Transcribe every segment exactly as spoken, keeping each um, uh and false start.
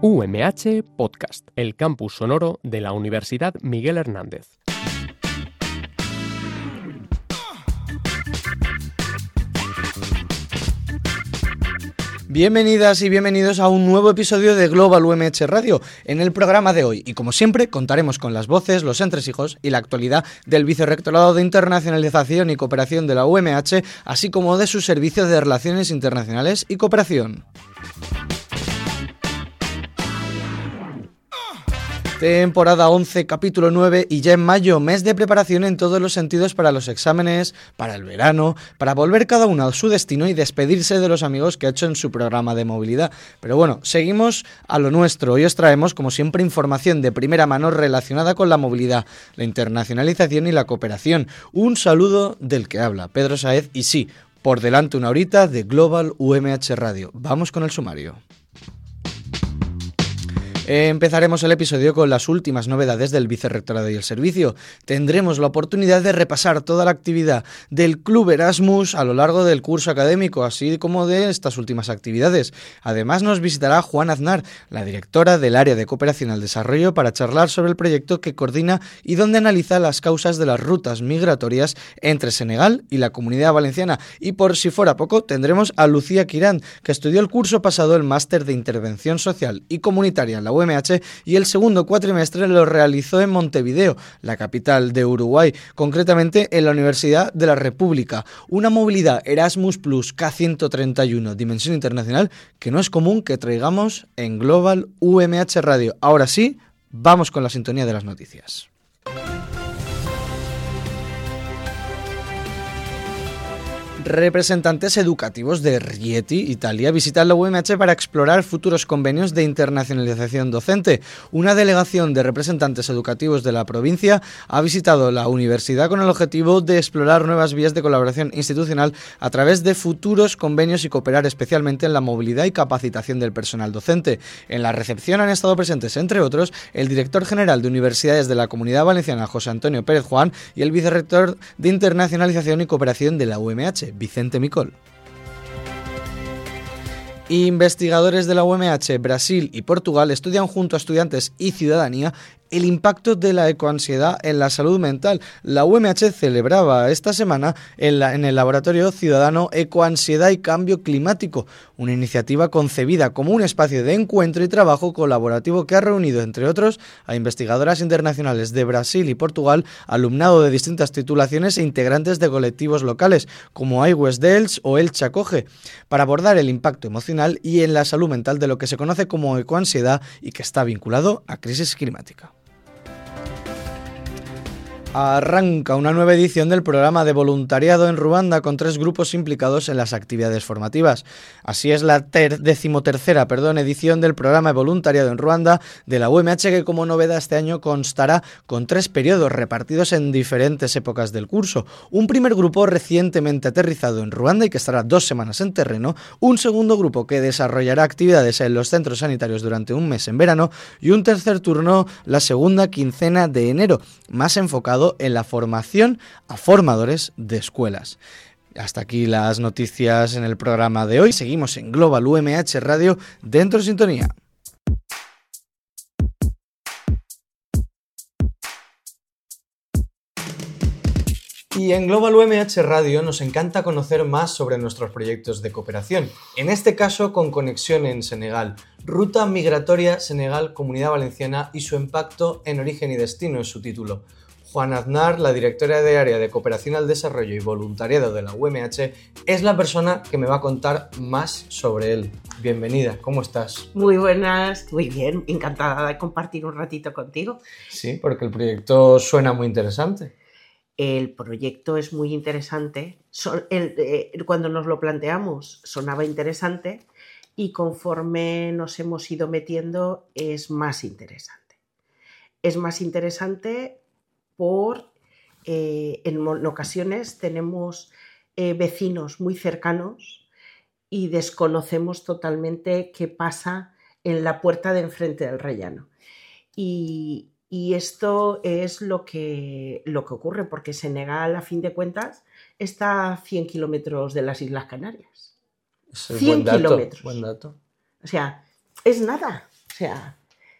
U M H Podcast, el campus sonoro de la Universidad Miguel Hernández. Bienvenidas y bienvenidos a un nuevo episodio de Global U M H Radio. En el programa de hoy, y como siempre, contaremos con las voces, los entresijos y la actualidad del Vicerrectorado de Internacionalización y Cooperación de la U M H, así como de su Servicio de Relaciones Internacionales y Cooperación. Temporada once, capítulo nueve, y ya en mayo, mes de preparación en todos los sentidos para los exámenes, para el verano, para volver cada uno a su destino y despedirse de los amigos que ha hecho en su programa de movilidad. Pero bueno, seguimos a lo nuestro. Hoy os traemos, como siempre, información de primera mano relacionada con la movilidad, la internacionalización y la cooperación. Un saludo del que habla, Pedro Sáez, y sí, por delante una horita de Global U M H Radio. Vamos con el sumario. Empezaremos el episodio con las últimas novedades del Vicerrectorado y el Servicio. Tendremos la oportunidad de repasar toda la actividad del Club Erasmus a lo largo del curso académico, así como de estas últimas actividades. Además nos visitará Juana Aznar, la directora del Área de Cooperación al Desarrollo, para charlar sobre el proyecto que coordina y donde analiza las causas de las rutas migratorias entre Senegal y la Comunidad Valenciana. Y por si fuera poco, tendremos a Lucía Quirán, que estudió el curso pasado el Máster de Intervención Social y Comunitaria en la U M H y el segundo cuatrimestre lo realizó en Montevideo, la capital de Uruguay, concretamente en la Universidad de la República. Una movilidad Erasmus Plus K ciento treinta y uno, dimensión internacional, que no es común que traigamos en Global U M H Radio. Ahora sí, vamos con la sintonía de las noticias. Representantes educativos de Rieti, Italia, visitan la U M H para explorar futuros convenios de internacionalización docente. Una delegación de representantes educativos de la provincia ha visitado la universidad con el objetivo de explorar nuevas vías de colaboración institucional a través de futuros convenios y cooperar especialmente en la movilidad y capacitación del personal docente. En la recepción han estado presentes, entre otros, el director general de Universidades de la Comunidad Valenciana, José Antonio Pérez Juan, y el vicerrector de Internacionalización y Cooperación de la U M H, Vicente Micol. Investigadores de la U M H, Brasil y Portugal estudian junto a estudiantes y ciudadanía el impacto de la ecoansiedad en la salud mental. La U M H celebraba esta semana en, la, en el Laboratorio Ciudadano Ecoansiedad y Cambio Climático, una iniciativa concebida como un espacio de encuentro y trabajo colaborativo que ha reunido, entre otros, a investigadoras internacionales de Brasil y Portugal, alumnado de distintas titulaciones e integrantes de colectivos locales, como iWest Dels o El Chacoge, para abordar el impacto emocional y en la salud mental de lo que se conoce como ecoansiedad y que está vinculado a crisis climática. Arranca una nueva edición del programa de voluntariado en Ruanda con tres grupos implicados en las actividades formativas. Así es la ter- decimotercera perdón, edición del programa de voluntariado en Ruanda de la U M H, que como novedad este año constará con tres periodos repartidos en diferentes épocas del curso. Un primer grupo recientemente aterrizado en Ruanda y que estará dos semanas en terreno, un segundo grupo que desarrollará actividades en los centros sanitarios durante un mes en verano y un tercer turno la segunda quincena de enero, más enfocado en la formación a formadores de escuelas. Hasta aquí las noticias en el programa de hoy. Seguimos en Global U M H Radio, dentro de sintonía. Y en Global U M H Radio nos encanta conocer más sobre nuestros proyectos de cooperación, en este caso con conexión en Senegal, Ruta Migratoria Senegal-Comunidad Valenciana y su impacto en origen y destino es su título. Juana Aznar, la directora de Área de Cooperación al Desarrollo y Voluntariado de la U M H, es la persona que me va a contar más sobre él. Bienvenida, ¿cómo estás? Muy buenas, muy bien, encantada de compartir un ratito contigo. Sí, porque el proyecto suena muy interesante. El proyecto es muy interesante. Son, el, eh, cuando nos lo planteamos sonaba interesante y conforme nos hemos ido metiendo es más interesante. Es más interesante por, eh, en, en ocasiones tenemos eh, vecinos muy cercanos y desconocemos totalmente qué pasa en la puerta de enfrente del rellano. Y, y esto es lo que, lo que ocurre, porque Senegal, a fin de cuentas, está a cien kilómetros de las Islas Canarias. Eso es cien buen dato, kilómetros. Buen dato. O sea, es nada. O sea,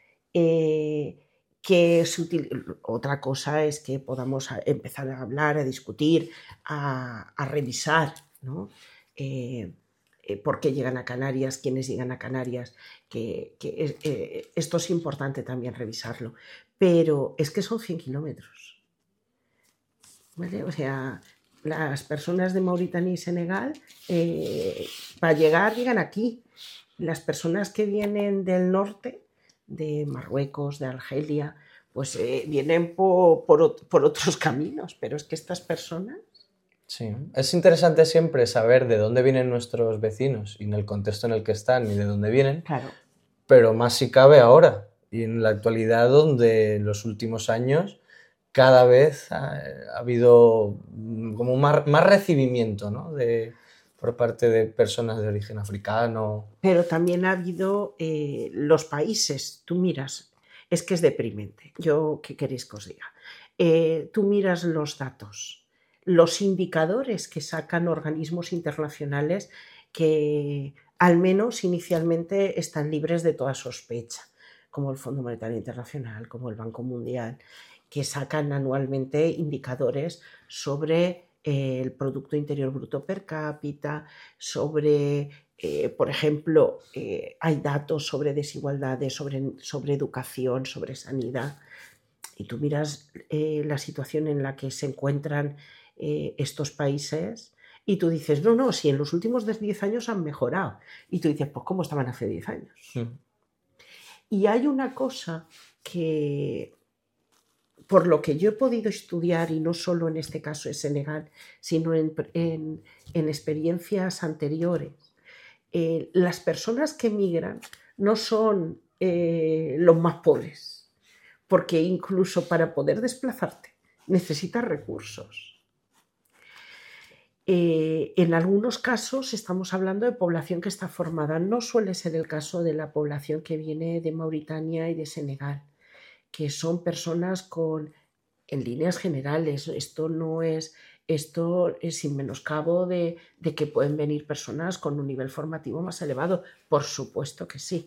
eh, que se util... otra cosa es que podamos empezar a hablar, a discutir, a, a revisar, ¿no? Eh, eh, por qué llegan a Canarias, quiénes llegan a Canarias, que, que eh, esto es importante también revisarlo. Pero es que son cien kilómetros, ¿vale? O sea, las personas de Mauritania y Senegal, eh, para llegar, llegan aquí. Las personas que vienen del norte, de Marruecos, de Argelia, pues eh, vienen por, por, por otros caminos, pero es que estas personas... Sí, es interesante siempre saber de dónde vienen nuestros vecinos y en el contexto en el que están y de dónde vienen, Claro. Pero más si cabe ahora y en la actualidad, donde en los últimos años cada vez ha, ha habido como más, más recibimiento, ¿no? de, por parte de personas de origen africano. Pero también ha habido eh, los países, tú miras, es que es deprimente, yo qué queréis que os diga, eh, tú miras los datos, los indicadores que sacan organismos internacionales que al menos inicialmente están libres de toda sospecha, como el Fondo Monetario Internacional, como el Banco Mundial, que sacan anualmente indicadores sobre eh, el Producto Interior Bruto per cápita, sobre, eh, por ejemplo, eh, hay datos sobre desigualdades, sobre, sobre educación, sobre sanidad, y tú miras eh, la situación en la que se encuentran eh, estos países y tú dices, no, no, si en los últimos diez años han mejorado. Y tú dices, pues ¿cómo estaban hace diez años? Sí. Y hay una cosa que, por lo que yo he podido estudiar, y no solo en este caso en Senegal, sino en, en, en experiencias anteriores, eh, las personas que migran no son eh, los más pobres, porque incluso para poder desplazarte necesitas recursos. Eh, en algunos casos estamos hablando de población que está formada. No suele ser el caso de la población que viene de Mauritania y de Senegal, que son personas con, en líneas generales, esto no es, esto es sin menoscabo de, de que pueden venir personas con un nivel formativo más elevado, por supuesto que sí.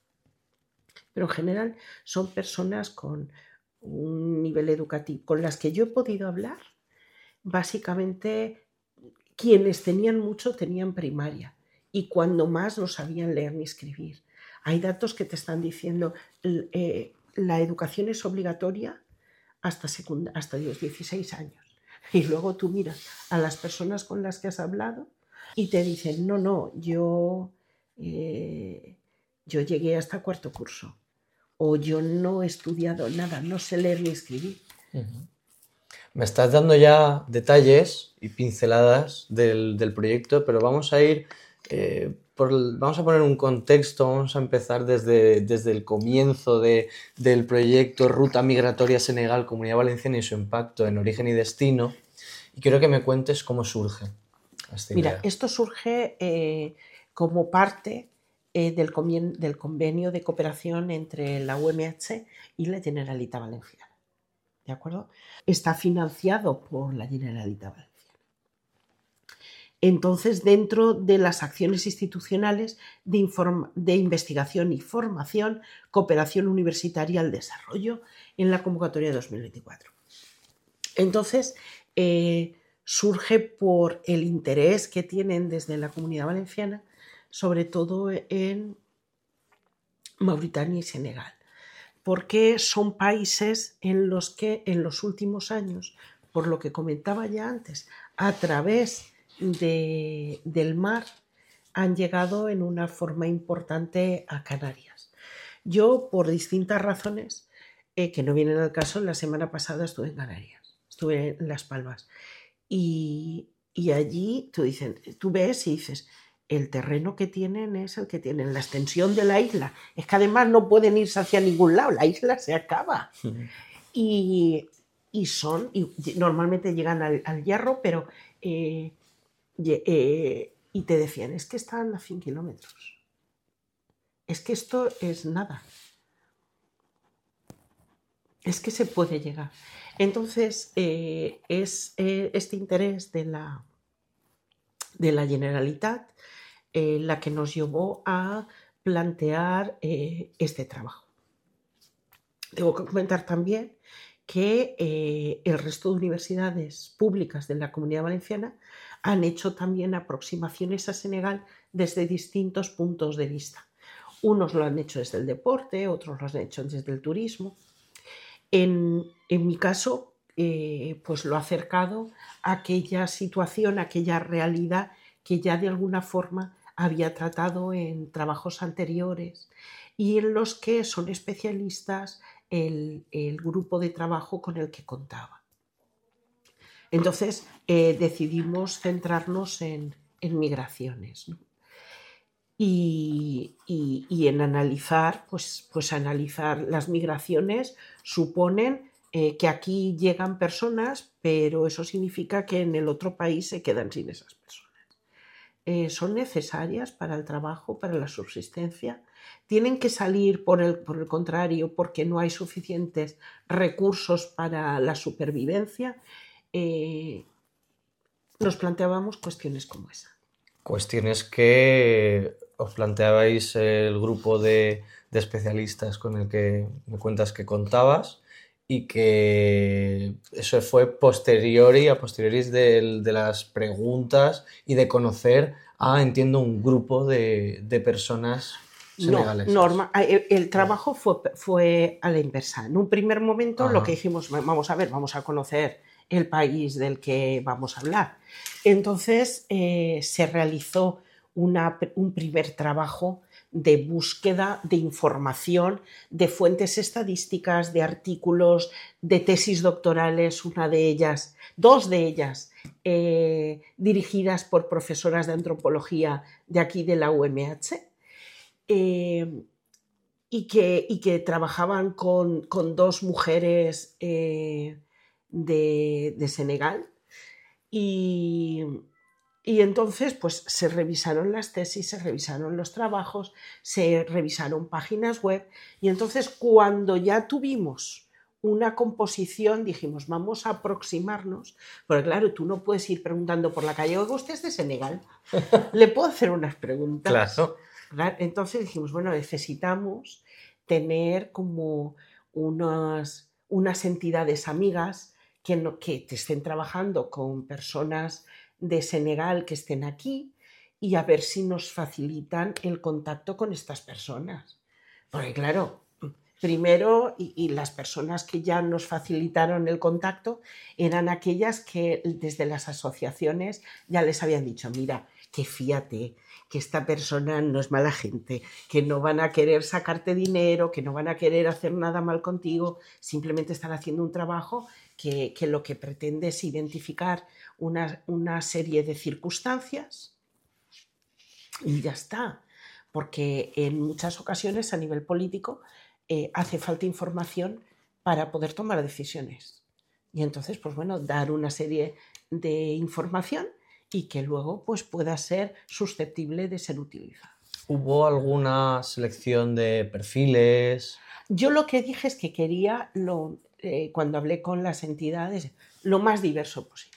Pero en general son personas con un nivel educativo, con las que yo he podido hablar, básicamente quienes tenían mucho tenían primaria y cuando más no sabían leer ni escribir. Hay datos que te están diciendo eh, la educación es obligatoria hasta, secund- hasta los dieciséis años. Y luego tú miras a las personas con las que has hablado y te dicen, no, no, yo, eh, yo llegué hasta cuarto curso o yo no he estudiado nada, no sé leer ni escribir. Uh-huh. Me estás dando ya detalles y pinceladas del, del proyecto, pero vamos a ir, eh, por, vamos a poner un contexto, vamos a empezar desde, desde el comienzo de, del proyecto Ruta Migratoria Senegal, Comunidad Valenciana y su impacto en origen y destino, y quiero que me cuentes cómo surge esta Mira, idea. Esto surge eh, como parte eh, del, conven- del convenio de cooperación entre la U M H y la Generalitat Valenciana. ¿De acuerdo? Está financiado por la Generalitat Valenciana. Entonces, dentro de las acciones institucionales de, inform- de investigación y formación, cooperación universitaria al desarrollo en la convocatoria de dos mil veinticuatro. Entonces, eh, surge por el interés que tienen desde la Comunidad Valenciana, sobre todo en Mauritania y Senegal, porque son países en los que en los últimos años, por lo que comentaba ya antes, a través de, del mar han llegado en una forma importante a Canarias. Yo, por distintas razones eh, que no vienen al caso, la semana pasada estuve en Canarias, estuve en Las Palmas y, y allí tú, dices, tú ves y dices, el terreno que tienen es el que tienen, la extensión de la isla. Es que además no pueden irse hacia ningún lado, la isla se acaba. Sí. Y, y son, y normalmente llegan al, al Hierro, pero eh, eh, y te decían, es que están a cien kilómetros. Es que esto es nada. Es que se puede llegar. Entonces, eh, es eh, este interés de la, de la Generalitat Eh, la que nos llevó a plantear eh, este trabajo. Tengo que comentar también que eh, el resto de universidades públicas de la Comunidad Valenciana han hecho también aproximaciones a Senegal desde distintos puntos de vista. Unos lo han hecho desde el deporte, otros lo han hecho desde el turismo. En, en mi caso, eh, pues lo ha acercado a aquella situación, a aquella realidad que ya de alguna forma había tratado en trabajos anteriores y en los que son especialistas el, el grupo de trabajo con el que contaba. Entonces eh, decidimos centrarnos en, en migraciones, ¿no? Y, y, y en analizar, pues, pues analizar las migraciones suponen eh, que aquí llegan personas, pero eso significa que en el otro país se quedan sin esas personas. Eh, son necesarias para el trabajo, para la subsistencia. Tienen que salir por el, por el contrario porque no hay suficientes recursos para la supervivencia. Eh, nos planteábamos cuestiones como esa. Cuestiones que os planteabais el grupo de, de especialistas con el que me cuentas que contabas y que eso fue posteriori, a posteriori de, de las preguntas y de conocer a, entiendo, un grupo de, de personas senegalesas. No, norma, el, el trabajo fue, fue a la inversa. En un primer momento Ajá. lo que dijimos, vamos a ver, vamos a conocer el país del que vamos a hablar. Entonces eh, se realizó una, un primer trabajo de búsqueda de información, de fuentes estadísticas, de artículos, de tesis doctorales, una de ellas, dos de ellas, eh, dirigidas por profesoras de antropología de aquí de la U M H, eh, y, que, y que trabajaban con, con dos mujeres eh, de, de Senegal. Y, y entonces pues se revisaron las tesis, se revisaron los trabajos, se revisaron páginas web y entonces cuando ya tuvimos una composición dijimos vamos a aproximarnos, porque claro, tú no puedes ir preguntando por la calle, oiga, usted es de Senegal, le puedo hacer unas preguntas. Claro. Entonces dijimos, bueno, necesitamos tener como unas, unas entidades amigas que, no, que te estén trabajando con personas de Senegal que estén aquí y a ver si nos facilitan el contacto con estas personas. Porque claro, primero, y, y las personas que ya nos facilitaron el contacto eran aquellas que desde las asociaciones ya les habían dicho, mira, que fíjate, que esta persona no es mala gente, que no van a querer sacarte dinero, que no van a querer hacer nada mal contigo, simplemente están haciendo un trabajo que, que lo que pretende es identificar una, una serie de circunstancias y ya está. Porque en muchas ocasiones a nivel político eh, hace falta información para poder tomar decisiones. Y entonces, pues bueno, dar una serie de información y que luego pues, pueda ser susceptible de ser utilizada. ¿Hubo alguna selección de perfiles? Yo lo que dije es que quería, lo, eh, cuando hablé con las entidades, lo más diverso posible.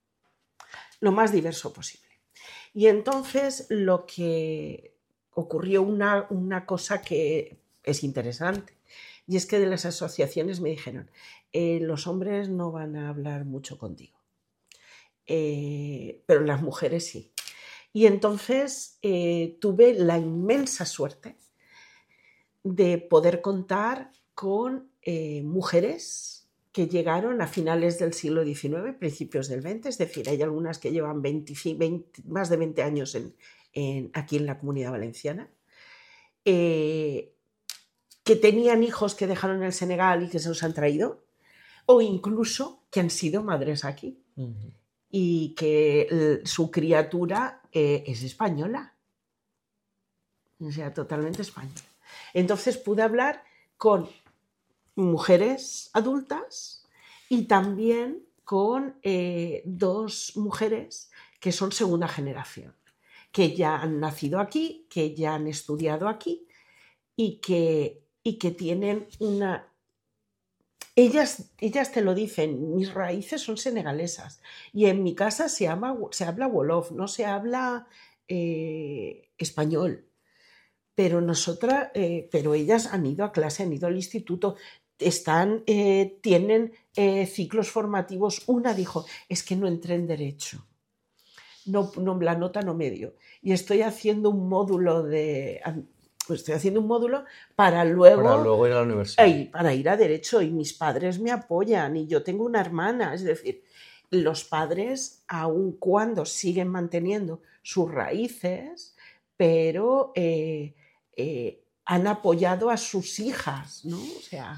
Lo más diverso posible. Y entonces lo que ocurrió una, una cosa que es interesante, y es que de las asociaciones me dijeron, eh, los hombres no van a hablar mucho contigo. Eh, pero las mujeres sí. Y entonces eh, tuve la inmensa suerte de poder contar con eh, mujeres que llegaron a finales del siglo diecinueve, principios del veinte, es decir, hay algunas que llevan veinte, veinte, más de veinte años en, en, aquí en la Comunidad Valenciana, eh, que tenían hijos que dejaron el Senegal y que se los han traído, o incluso que han sido madres aquí. Uh-huh. Y que su criatura eh, es española, o sea, totalmente española. Entonces pude hablar con mujeres adultas y también con eh, dos mujeres que son segunda generación, que ya han nacido aquí, que ya han estudiado aquí y que, y que tienen una... Ellas, ellas te lo dicen, mis raíces son senegalesas y en mi casa se, llama, se habla wolof, no se habla eh, español. pero nosotras, eh, pero ellas han ido a clase, han ido al instituto, están, eh, tienen eh, ciclos formativos. Una dijo, es que no entré en Derecho, no, no, la nota no me dio, y estoy haciendo un módulo de... Pues estoy haciendo un módulo para luego, para luego ir a la universidad. Ay, para ir a Derecho, y mis padres me apoyan y yo tengo una hermana. Es decir, los padres, aun cuando siguen manteniendo sus raíces, pero eh, eh, han apoyado a sus hijas, ¿no? O sea,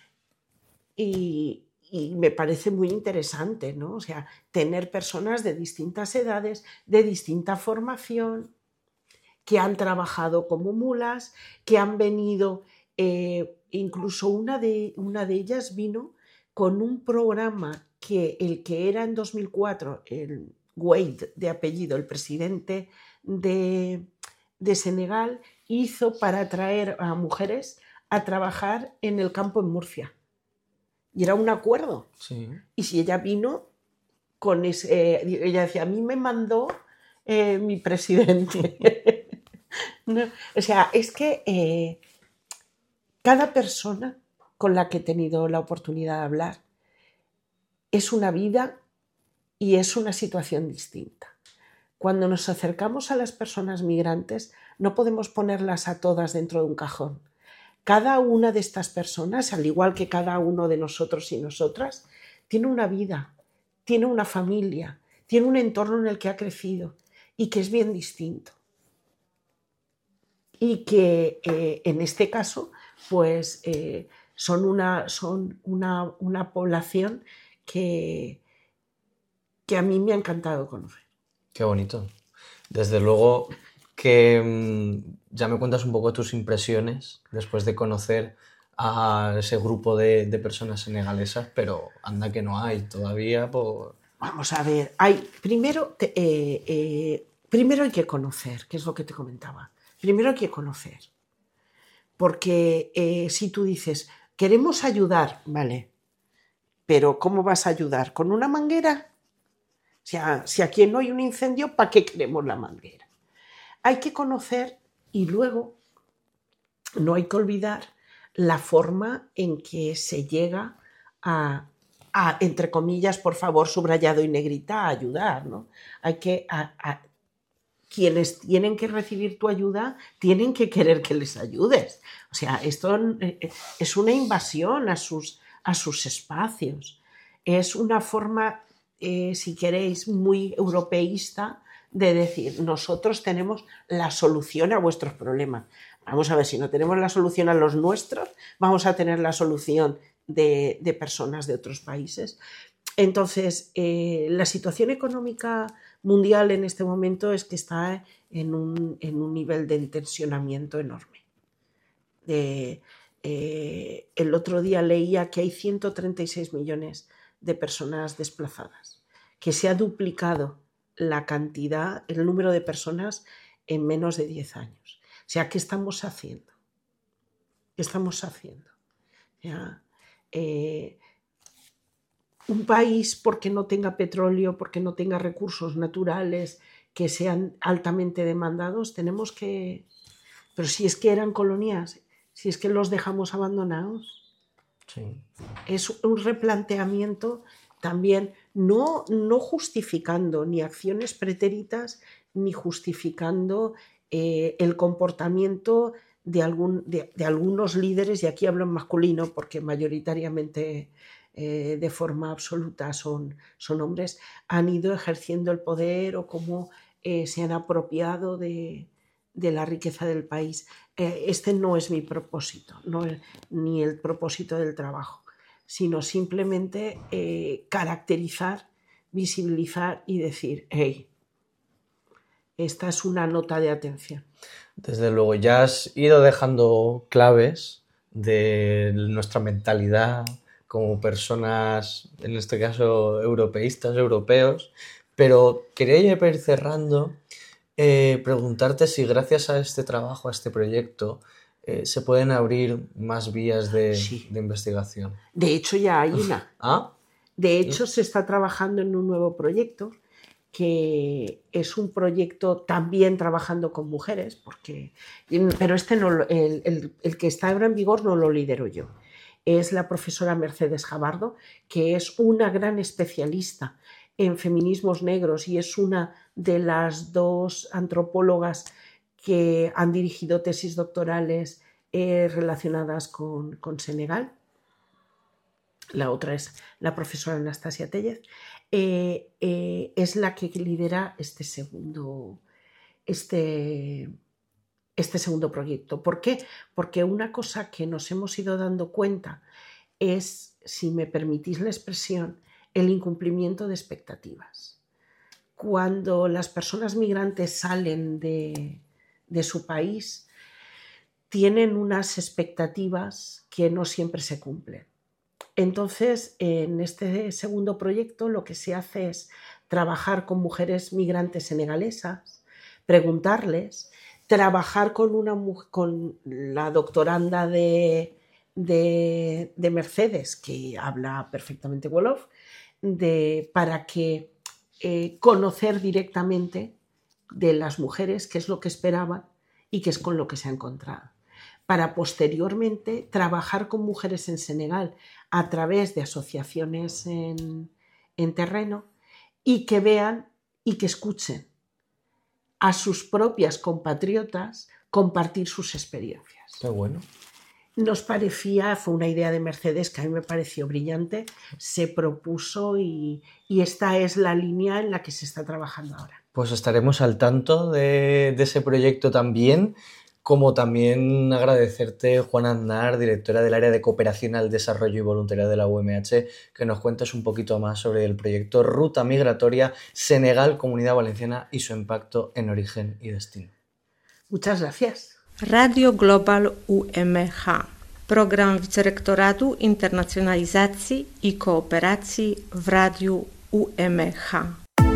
y, y me parece muy interesante, ¿no? O sea, tener personas de distintas edades, de distinta formación, que han trabajado como mulas, que han venido, eh, incluso una de, una de ellas vino con un programa que el que era en dos mil cuatro, el Wade de apellido, el presidente de, de Senegal, hizo para atraer a mujeres a trabajar en el campo en Murcia. Y era un acuerdo. Sí. Y si ella vino con ese... Eh, ella decía, a mí me mandó eh, mi presidente... No, o sea, es que eh, cada persona con la que he tenido la oportunidad de hablar es una vida y es una situación distinta. Cuando nos acercamos a las personas migrantes, no podemos ponerlas a todas dentro de un cajón. Cada una de estas personas, al igual que cada uno de nosotros y nosotras, tiene una vida, tiene una familia, tiene un entorno en el que ha crecido y que es bien distinto. Y que eh, en este caso pues, eh, son, una, son una, una población que, que a mí me ha encantado conocer. Qué bonito. Desde luego que mmm, ya me cuentas un poco tus impresiones después de conocer a ese grupo de, de personas senegalesas, pero anda que no hay todavía. Por... Vamos a ver, hay, primero, te, eh, eh, primero hay que conocer, que es lo que te comentaba. Primero hay que conocer, porque eh, si tú dices, queremos ayudar, vale, pero ¿cómo vas a ayudar? ¿Con una manguera? O sea, si aquí no hay un incendio, ¿para qué queremos la manguera? Hay que conocer y luego no hay que olvidar la forma en que se llega a, a entre comillas, por favor, subrayado y negrita, a ayudar, ¿no? Hay que... A, a, quienes tienen que recibir tu ayuda tienen que querer que les ayudes. O sea, esto es una invasión a sus, a sus espacios. Es una forma, eh, si queréis, muy europeísta de decir, nosotros tenemos la solución a vuestros problemas. Vamos a ver, si no tenemos la solución a los nuestros, vamos a tener la solución de, de personas de otros países. Entonces, eh, la situación económica mundial en este momento es que está en un, en un nivel de tensionamiento enorme. De, eh, el otro día leía que hay ciento treinta y seis millones de personas desplazadas, que se ha duplicado la cantidad, el número de personas en menos de diez años. O sea, ¿qué estamos haciendo? ¿Qué estamos haciendo? ¿Ya? Eh, un país, porque no tenga petróleo, porque no tenga recursos naturales que sean altamente demandados, tenemos que... Pero si es que eran colonias, si es que los dejamos abandonados. Sí. Es un replanteamiento también, no, no justificando ni acciones pretéritas, ni justificando eh, el comportamiento de, algún, de, de algunos líderes, y aquí hablo en masculino porque mayoritariamente... Eh, de forma absoluta son, son hombres, han ido ejerciendo el poder o cómo eh, se han apropiado de, de la riqueza del país. Eh, este no es mi propósito, no es, ni el propósito del trabajo, sino simplemente eh, caracterizar, visibilizar y decir, hey, esta es una nota de atención. Desde luego, ya has ido dejando claves de nuestra mentalidad como personas, en este caso europeístas, europeos, pero quería ir cerrando, eh, preguntarte si gracias a este trabajo, a este proyecto, eh, se pueden abrir más vías de, sí. de investigación. De hecho, ya hay una. ¿Ah? De hecho, ¿Sí? se está trabajando en un nuevo proyecto que es un proyecto también trabajando con mujeres, porque, pero este no, el, el, el que está ahora en vigor no lo lidero yo. Es la profesora Mercedes Jabardo, que es una gran especialista en feminismos negros y es una de las dos antropólogas que han dirigido tesis doctorales eh, relacionadas con, con Senegal. La otra es la profesora Anastasia Tellez. Eh, eh, es la que lidera este segundo, este, este segundo proyecto. ¿Por qué? Porque una cosa que nos hemos ido dando cuenta es, si me permitís la expresión, el incumplimiento de expectativas. Cuando las personas migrantes salen de, de su país, tienen unas expectativas que no siempre se cumplen. Entonces, en este segundo proyecto lo que se hace es trabajar con mujeres migrantes senegalesas, preguntarles, trabajar con, una, con la doctoranda de, de, de Mercedes, que habla perfectamente Wolof, de, para que eh, conocer directamente de las mujeres qué es lo que esperaban y qué es con lo que se ha encontrado, para posteriormente trabajar con mujeres en Senegal a través de asociaciones en, en terreno y que vean y que escuchen a sus propias compatriotas compartir sus experiencias. Qué bueno. Nos parecía, fue una idea de Mercedes que a mí me pareció brillante, se propuso y, y esta es la línea en la que se está trabajando ahora. Pues estaremos al tanto de, de ese proyecto también. Como también agradecerte, Juana Aznar, directora del área de Cooperación al Desarrollo y Voluntariado de la U M H, que nos cuentes un poquito más sobre el proyecto Ruta Migratoria Senegal, Comunidad Valenciana y su impacto en origen y destino. Muchas gracias. Radio Global U M H, program Vicerektoratu Internacionalizacji i Kooperacji w Radiu U M H.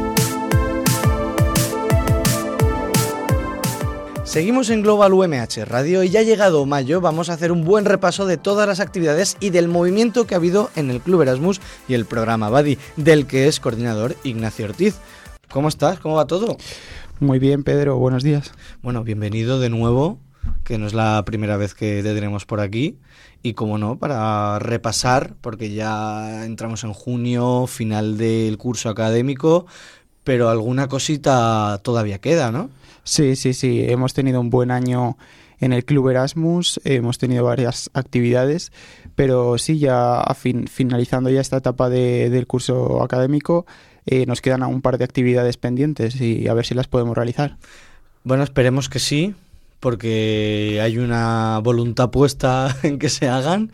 Seguimos en Global U M H Radio y ya ha llegado mayo, vamos a hacer un buen repaso de todas las actividades y del movimiento que ha habido en el Club Erasmus y el programa Badi, del que es coordinador Ignacio Ortiz. ¿Cómo estás? ¿Cómo va todo? Muy bien, Pedro, buenos días. Bueno, bienvenido de nuevo, que no es la primera vez que te tenemos por aquí. Y como no, para repasar, porque ya entramos en junio, final del curso académico, pero alguna cosita todavía queda, ¿no? Sí, sí, sí. Hemos tenido un buen año en el Club Erasmus, hemos tenido varias actividades, pero sí, ya a fin, finalizando ya esta etapa de, del curso académico, eh, nos quedan un par de actividades pendientes y a ver si las podemos realizar. Bueno, esperemos que sí, porque hay una voluntad puesta en que se hagan.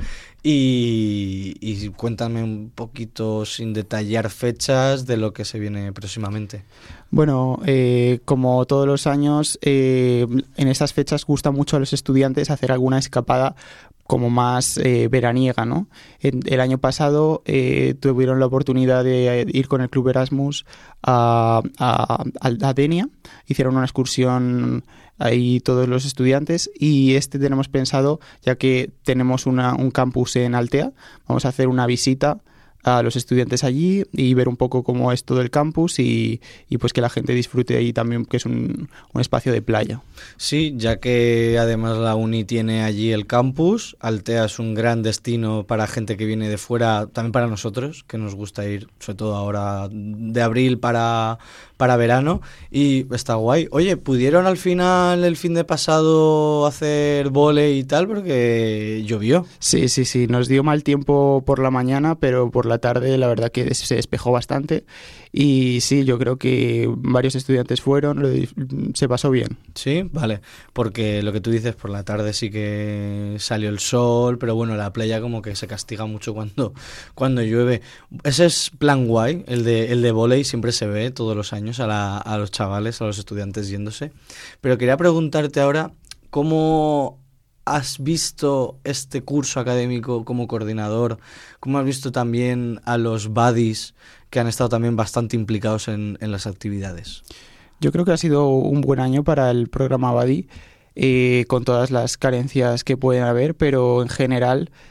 Y, y cuéntame un poquito, sin detallar fechas, de lo que se viene próximamente. Bueno, eh, como todos los años, eh, en estas fechas gusta mucho a los estudiantes hacer alguna escapada como más eh, veraniega, ¿no? En, el año pasado eh, tuvieron la oportunidad de ir con el Club Erasmus a, a, a Denia, hicieron una excursión ahí todos los estudiantes y este tenemos pensado, ya que tenemos una, un campus en Altea, vamos a hacer una visita a los estudiantes allí y ver un poco cómo es todo el campus y, y pues que la gente disfrute ahí también, que es un, un espacio de playa. Sí, ya que además la uni tiene allí el campus, Altea es un gran destino para gente que viene de fuera, también para nosotros, que nos gusta ir, sobre todo ahora de abril para, para verano, y está guay. Oye, ¿pudieron al final el fin de pasado hacer vóley y tal? Porque llovió. Sí, sí, sí, nos dio mal tiempo por la mañana, pero por la tarde la verdad que se despejó bastante y sí, yo creo que varios estudiantes fueron, se pasó bien. Sí, vale, porque lo que tú dices, por la tarde sí que salió el sol, pero bueno, la playa como que se castiga mucho cuando, cuando llueve. Ese es plan guay, el de, el de vóley, siempre se ve todos los años a, la, a los chavales, a los estudiantes yéndose, pero quería preguntarte ahora, ¿cómo has visto este curso académico como coordinador? ¿Cómo has visto también a los buddies que han estado también bastante implicados en, en las actividades? Yo creo que ha sido un buen año para el programa Buddy, eh, con todas las carencias que pueden haber, pero en general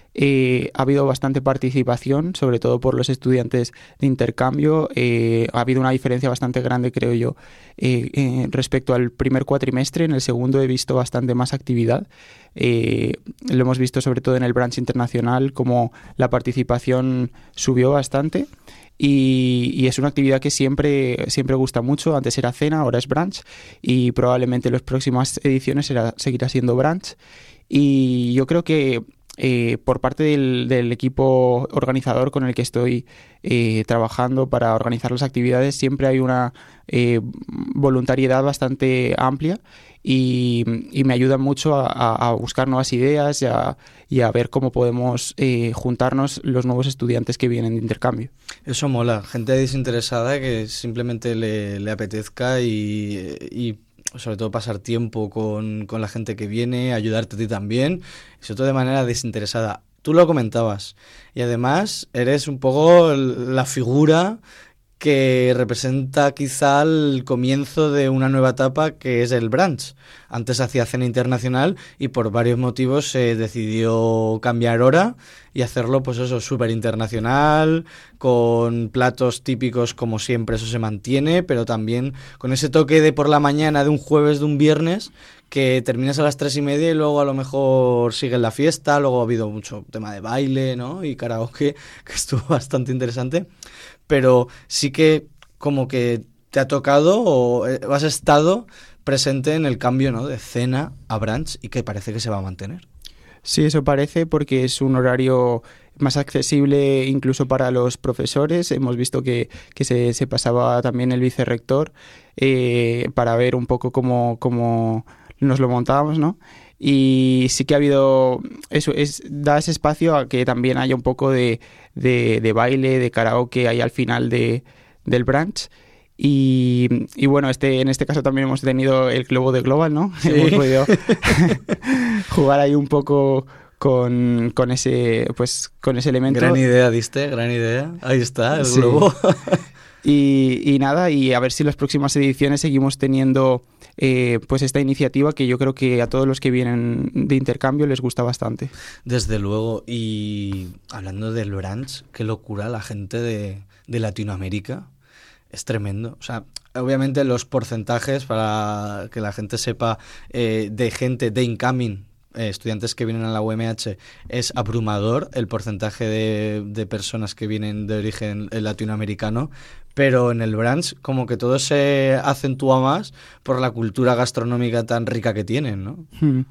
Eh, ha habido bastante participación, sobre todo por los estudiantes de intercambio. Eh, ha habido una diferencia bastante grande, creo yo, eh, eh, respecto al primer cuatrimestre. En el segundo he visto bastante más actividad. Eh, lo hemos visto sobre todo en el branch internacional, como la participación subió bastante. Y, y es una actividad que siempre, siempre gusta mucho. Antes era cena, ahora es brunch, y probablemente en las próximas ediciones será, seguirá siendo brunch. Y yo creo que eh, por parte del, del equipo organizador con el que estoy eh, trabajando para organizar las actividades, siempre hay una eh, voluntariedad bastante amplia. Y, y me ayuda mucho a, a buscar nuevas ideas y a, y a ver cómo podemos eh, juntarnos los nuevos estudiantes que vienen de intercambio. Eso mola, gente desinteresada que simplemente le, le apetezca y, y sobre todo pasar tiempo con, con la gente que viene, ayudarte a ti también, y sobre todo de manera desinteresada. Tú lo comentabas y además eres un poco la figura que representa quizá el comienzo de una nueva etapa que es el brunch. Antes hacía cena internacional y por varios motivos se decidió cambiar hora y hacerlo, pues eso, súper internacional, con platos típicos como siempre, eso se mantiene, pero también con ese toque de por la mañana de un jueves, de un viernes, que terminas a las tres y media y luego a lo mejor sigue la fiesta. Luego ha habido mucho tema de baile, ¿no? Y karaoke, que estuvo bastante interesante. Pero sí que como que te ha tocado o has estado presente en el cambio, ¿no?, de cena a brunch, y que parece que se va a mantener. Sí, eso parece, porque es un horario más accesible incluso para los profesores. Hemos visto que, que se, se pasaba también el vicerrector eh, para ver un poco cómo, cómo nos lo montábamos, ¿no? Y sí que ha habido eso, es da ese espacio a que también haya un poco de, de, de baile, de karaoke ahí al final de, del brunch. Y, y bueno, este en este caso también hemos tenido el globo de Global, ¿no? Sí. Hemos podido jugar ahí un poco con, con ese pues con ese elemento. Gran idea diste, gran idea. Ahí está, el sí. globo. Y, y nada, y a ver si en las próximas ediciones seguimos teniendo eh, pues esta iniciativa, que yo creo que a todos los que vienen de intercambio les gusta bastante. Desde luego. Y hablando del brunch, qué locura la gente de, de Latinoamérica. Es tremendo. O sea, obviamente los porcentajes, para que la gente sepa, eh, de gente de incoming, eh, estudiantes que vienen a la U M H, es abrumador el porcentaje de, de personas que vienen de origen latinoamericano, pero en el brunch como que todo se acentúa más por la cultura gastronómica tan rica que tienen, ¿no?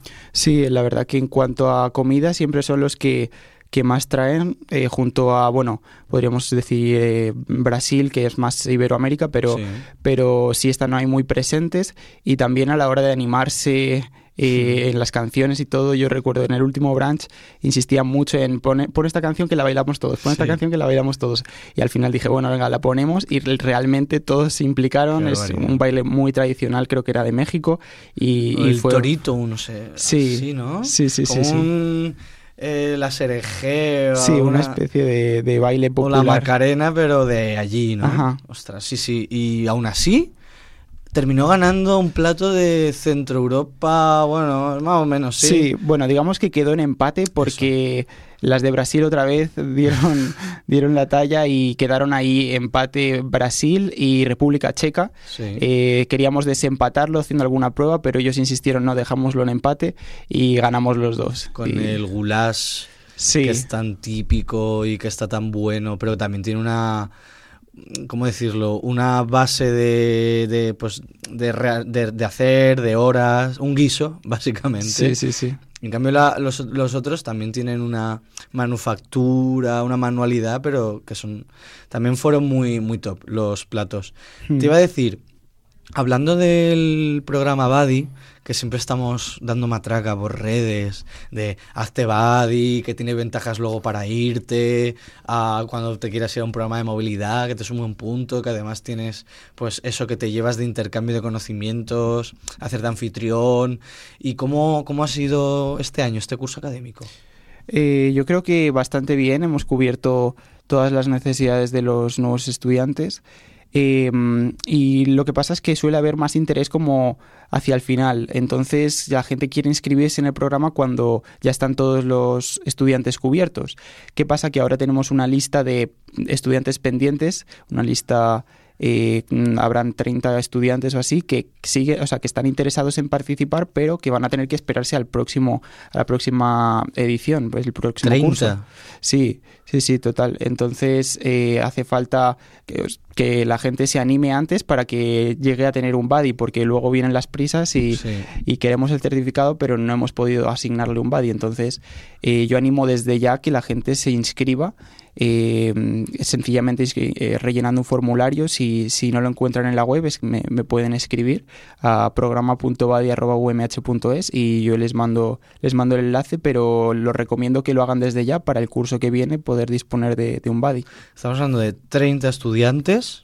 Sí, la verdad que en cuanto a comida siempre son los que que más traen, eh, junto a, bueno, podríamos decir eh, Brasil, que es más Iberoamérica, pero sí. pero sí están ahí muy presentes, y también a la hora de animarse eh, sí. en las canciones y todo. Yo recuerdo en el último brunch insistía mucho en poner pon esta canción que la bailamos todos, pon esta sí. canción que la bailamos todos, y al final dije, bueno, venga, la ponemos, y realmente todos se implicaron. Es un baile muy tradicional, creo que era de México, y, y el fue... torito, no sé, sí, así, ¿no? Sí, sí, Como sí, un... sí. Eh, la serejeo, sí, una, una especie de, de baile popular. O la Macarena, pero de allí, ¿no? Ajá. Ostras, sí, sí. Y aún así, terminó ganando un plato de Centro Europa, bueno, más o menos, sí. Sí, bueno, digamos que quedó en empate porque Eso. Las de Brasil otra vez dieron, dieron la talla y quedaron ahí empate Brasil y República Checa. Sí. Eh, queríamos desempatarlo haciendo alguna prueba, pero ellos insistieron, no, dejámoslo en empate, y ganamos los dos. Con y... el goulash, sí. que es tan típico y que está tan bueno, pero también tiene una... ¿cómo decirlo? Una base de de, pues, de, de, de hacer, de horas, un guiso, básicamente. Sí, sí, sí. En cambio, la, los, los otros también tienen una manufactura, una manualidad, pero que son también fueron muy, muy top los platos. Hmm. Te iba a decir, hablando del programa Buddy, que siempre estamos dando matraca por redes, de hazte Buddy, que tiene ventajas luego para irte, a cuando te quieras ir a un programa de movilidad, que te es un buen punto, que además tienes pues eso que te llevas de intercambio de conocimientos, hacer de anfitrión. ¿Y cómo, cómo ha sido este año, este curso académico? Eh, yo creo que bastante bien, hemos cubierto todas las necesidades de los nuevos estudiantes. Eh, y lo que pasa es que suele haber más interés como hacia el final. Entonces la gente quiere inscribirse en el programa cuando ya están todos los estudiantes cubiertos. ¿Qué pasa? Que ahora tenemos una lista de estudiantes pendientes, una lista... Eh, habrán treinta estudiantes o así que sigue, o sea, que están interesados en participar, pero que van a tener que esperarse al próximo, a la próxima edición, pues el próximo treinta. curso. Sí, sí, sí, total. Entonces eh, hace falta que, que la gente se anime antes para que llegue a tener un buddy, porque luego vienen las prisas y, Sí. y queremos el certificado, pero no hemos podido asignarle un buddy. Entonces eh, yo animo desde ya que la gente se inscriba. Eh, sencillamente eh, rellenando un formulario. Si, si no lo encuentran en la web, es, me, me pueden escribir a programa punto buddy arroba u m h punto es y yo les mando, les mando el enlace, pero lo recomiendo que lo hagan desde ya para el curso que viene poder disponer de, de un buddy. Estamos hablando de treinta estudiantes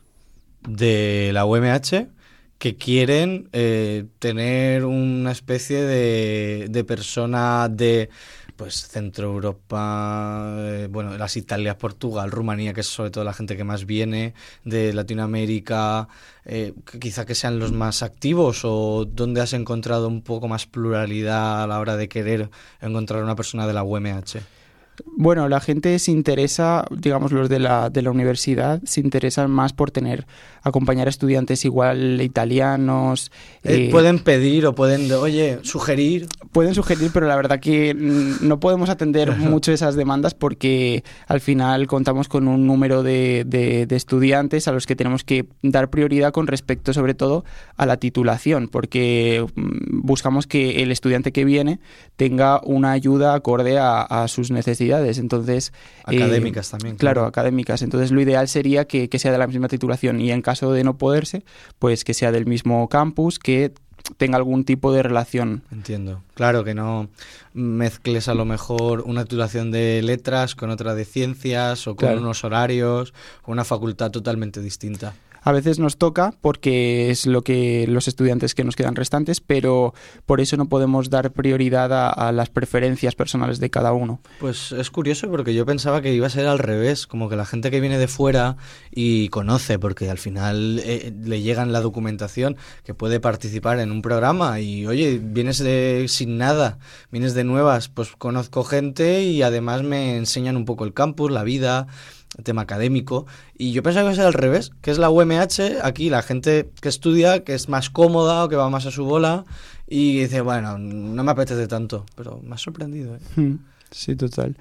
de la U M H que quieren eh, tener una especie de, de persona de pues Centro Europa, eh, bueno, las Italias, Portugal, Rumanía, que es sobre todo la gente que más viene, de Latinoamérica, eh, que quizá que sean los más activos, o dónde has encontrado un poco más pluralidad a la hora de querer encontrar una persona de la U M H. Bueno, la gente se interesa, digamos, los de la, de la universidad se interesan más por tener, acompañar a estudiantes igual italianos. Eh, eh, pueden pedir o pueden, oye, sugerir. Pueden sugerir, pero la verdad que mm, no podemos atender mucho esas demandas porque al final contamos con un número de, de, de estudiantes a los que tenemos que dar prioridad con respecto sobre todo a la titulación, porque mm, buscamos que el estudiante que viene tenga una ayuda acorde a, a sus necesidades. Entonces, académicas eh, también. Claro, claro, académicas. Entonces lo ideal sería que, que sea de la misma titulación y en caso de no poderse, pues que sea del mismo campus, que tenga algún tipo de relación. Entiendo. Claro, que no mezcles a lo mejor una titulación de letras con otra de ciencias o con Claro. unos horarios, con una facultad totalmente distinta. A veces nos toca porque es lo que los estudiantes que nos quedan restantes, pero por eso no podemos dar prioridad a, a las preferencias personales de cada uno. Pues es curioso porque yo pensaba que iba a ser al revés, como que la gente que viene de fuera y conoce, porque al final eh, le llegan la documentación, que puede participar en un programa y oye, vienes de sin nada, vienes de nuevas, pues conozco gente y además me enseñan un poco el campus, la vida, el tema académico, y yo pensaba que iba a ser al revés, que es la U M H, aquí la gente que estudia, que es más cómoda o que va más a su bola y dice, bueno, no me apetece tanto, pero me ha sorprendido, ¿eh? Sí, total.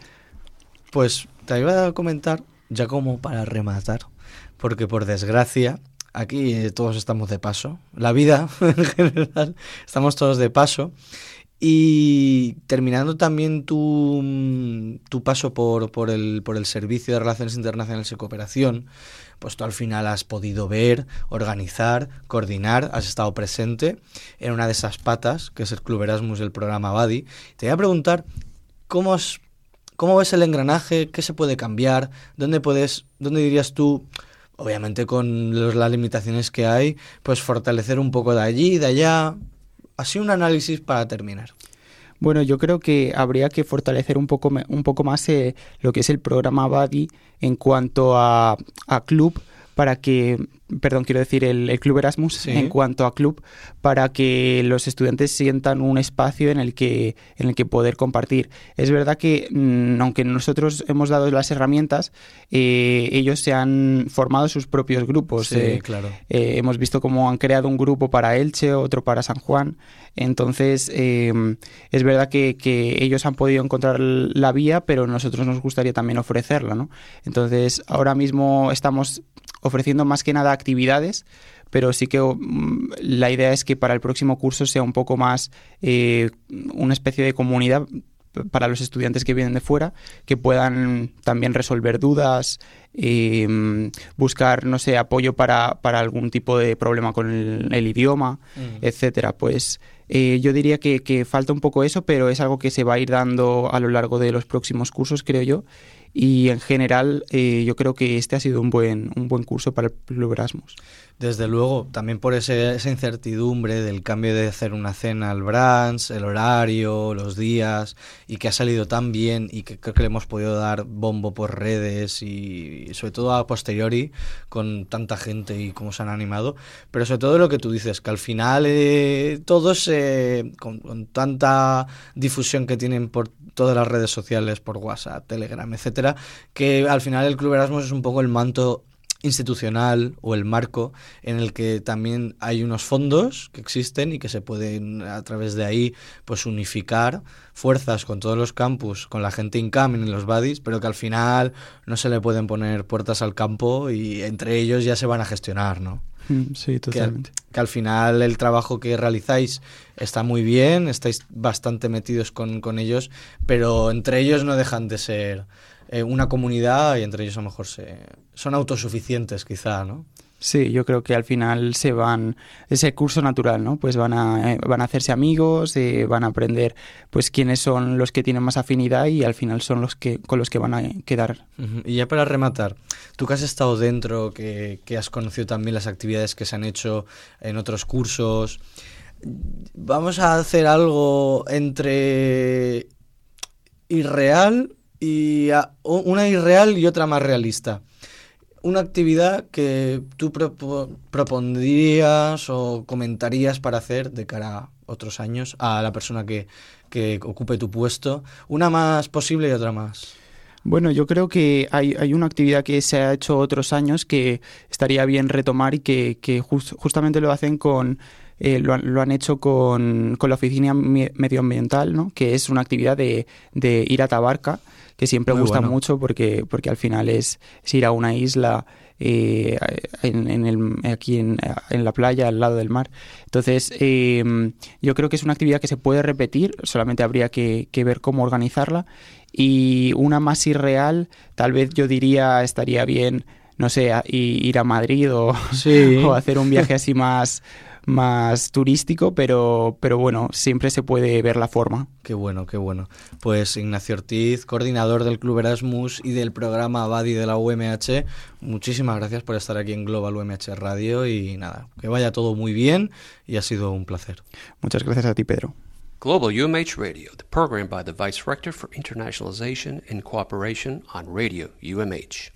Pues te iba a comentar, ya como para rematar, porque por desgracia aquí eh, todos estamos de paso, la vida en general, estamos todos de paso. Y terminando también tu, tu paso por, por, el, por el Servicio de Relaciones Internacionales y Cooperación, pues tú al final has podido ver, organizar, coordinar, has estado presente en una de esas patas, que es el Club Erasmus, el programa Buddy. Te voy a preguntar, ¿cómo, es, cómo ves el engranaje? ¿Qué se puede cambiar? ¿Dónde puedes, dónde dirías tú, obviamente con los, las limitaciones que hay, pues fortalecer un poco de allí y de allá? Así un análisis para terminar. Bueno, yo creo que habría que fortalecer un poco, un poco más eh, lo que es el programa Buddy en cuanto a, a club, para que, perdón, quiero decir el, el Club Erasmus, sí. En cuanto a club, para que los estudiantes sientan un espacio en el que en el que poder compartir. Es verdad que, mmm, aunque nosotros hemos dado las herramientas, eh, ellos se han formado sus propios grupos. Sí, eh, claro. Eh, hemos visto cómo han creado un grupo para Elche, otro para San Juan. Entonces, eh, es verdad que, que ellos han podido encontrar la vía, pero nosotros nos gustaría también ofrecerla, ¿no? Entonces, ahora mismo estamos ofreciendo más que nada actividades, pero sí que um, la idea es que para el próximo curso sea un poco más eh, una especie de comunidad para los estudiantes que vienen de fuera, que puedan también resolver dudas, eh, buscar, no sé, apoyo para, para algún tipo de problema con el, el idioma, mm. etcétera. Pues eh, yo diría que, que falta un poco eso, pero es algo que se va a ir dando a lo largo de los próximos cursos, creo yo. y en general eh, yo creo que este ha sido un buen, un buen curso para el Club Erasmus. Desde luego, también por ese, esa incertidumbre del cambio de hacer una cena al brunch, el horario, los días, y que ha salido tan bien y que creo que le hemos podido dar bombo por redes y, y sobre todo a posteriori con tanta gente y cómo se han animado, pero sobre todo lo que tú dices, que al final eh, todos eh, con, con tanta difusión que tienen por todas las redes sociales, por WhatsApp, Telegram, etcétera, que al final el Club Erasmus es un poco el manto institucional o el marco en el que también hay unos fondos que existen y que se pueden a través de ahí pues unificar fuerzas con todos los campus, con la gente incoming y los buddies, pero que al final no se le pueden poner puertas al campo y entre ellos ya se van a gestionar, ¿no? Sí, totalmente. Que, que al final el trabajo que realizáis está muy bien, estáis bastante metidos con, con ellos, pero entre ellos no dejan de ser eh, una comunidad y entre ellos a lo mejor se, son autosuficientes quizá, ¿no? Sí, yo creo que al final se van, ese curso natural, ¿no? Pues van a, eh, van a hacerse amigos, eh, van a aprender pues quiénes son los que tienen más afinidad y al final son los que con los que van a quedar. Uh-huh. Y ya para rematar, tú que has estado dentro, que, que has conocido también las actividades que se han hecho en otros cursos, vamos a hacer algo entre irreal y a, una irreal y otra más realista. Una actividad que tú propo- propondrías o comentarías para hacer de cara a otros años a la persona que, que ocupe tu puesto. Una más posible y otra más. Bueno, yo creo que hay, hay una actividad que se ha hecho otros años que estaría bien retomar y que, que just, justamente lo hacen con... Eh, lo, lo han hecho con, con la Oficina Medioambiental, ¿no? Que es una actividad de, de ir a Tabarca, que siempre Muy gusta bueno. mucho porque, porque al final es, es ir a una isla eh, en, en el, aquí en, en la playa, al lado del mar. Entonces, eh, yo creo que es una actividad que se puede repetir, solamente habría que, que ver cómo organizarla. Y una más irreal, tal vez yo diría estaría bien, no sé, a, ir a Madrid o, Sí. o hacer un viaje así más... más turístico, pero, pero bueno, siempre se puede ver la forma. Qué bueno, qué bueno. Pues Ignacio Ortiz, coordinador del Club Erasmus y del programa Buddy de la U M H, muchísimas gracias por estar aquí en Global U M H Radio y nada, que vaya todo muy bien y ha sido un placer. Muchas gracias a ti, Pedro. Global U M H Radio, the program by the Vice Rector for Internationalization and Cooperation on Radio U M H.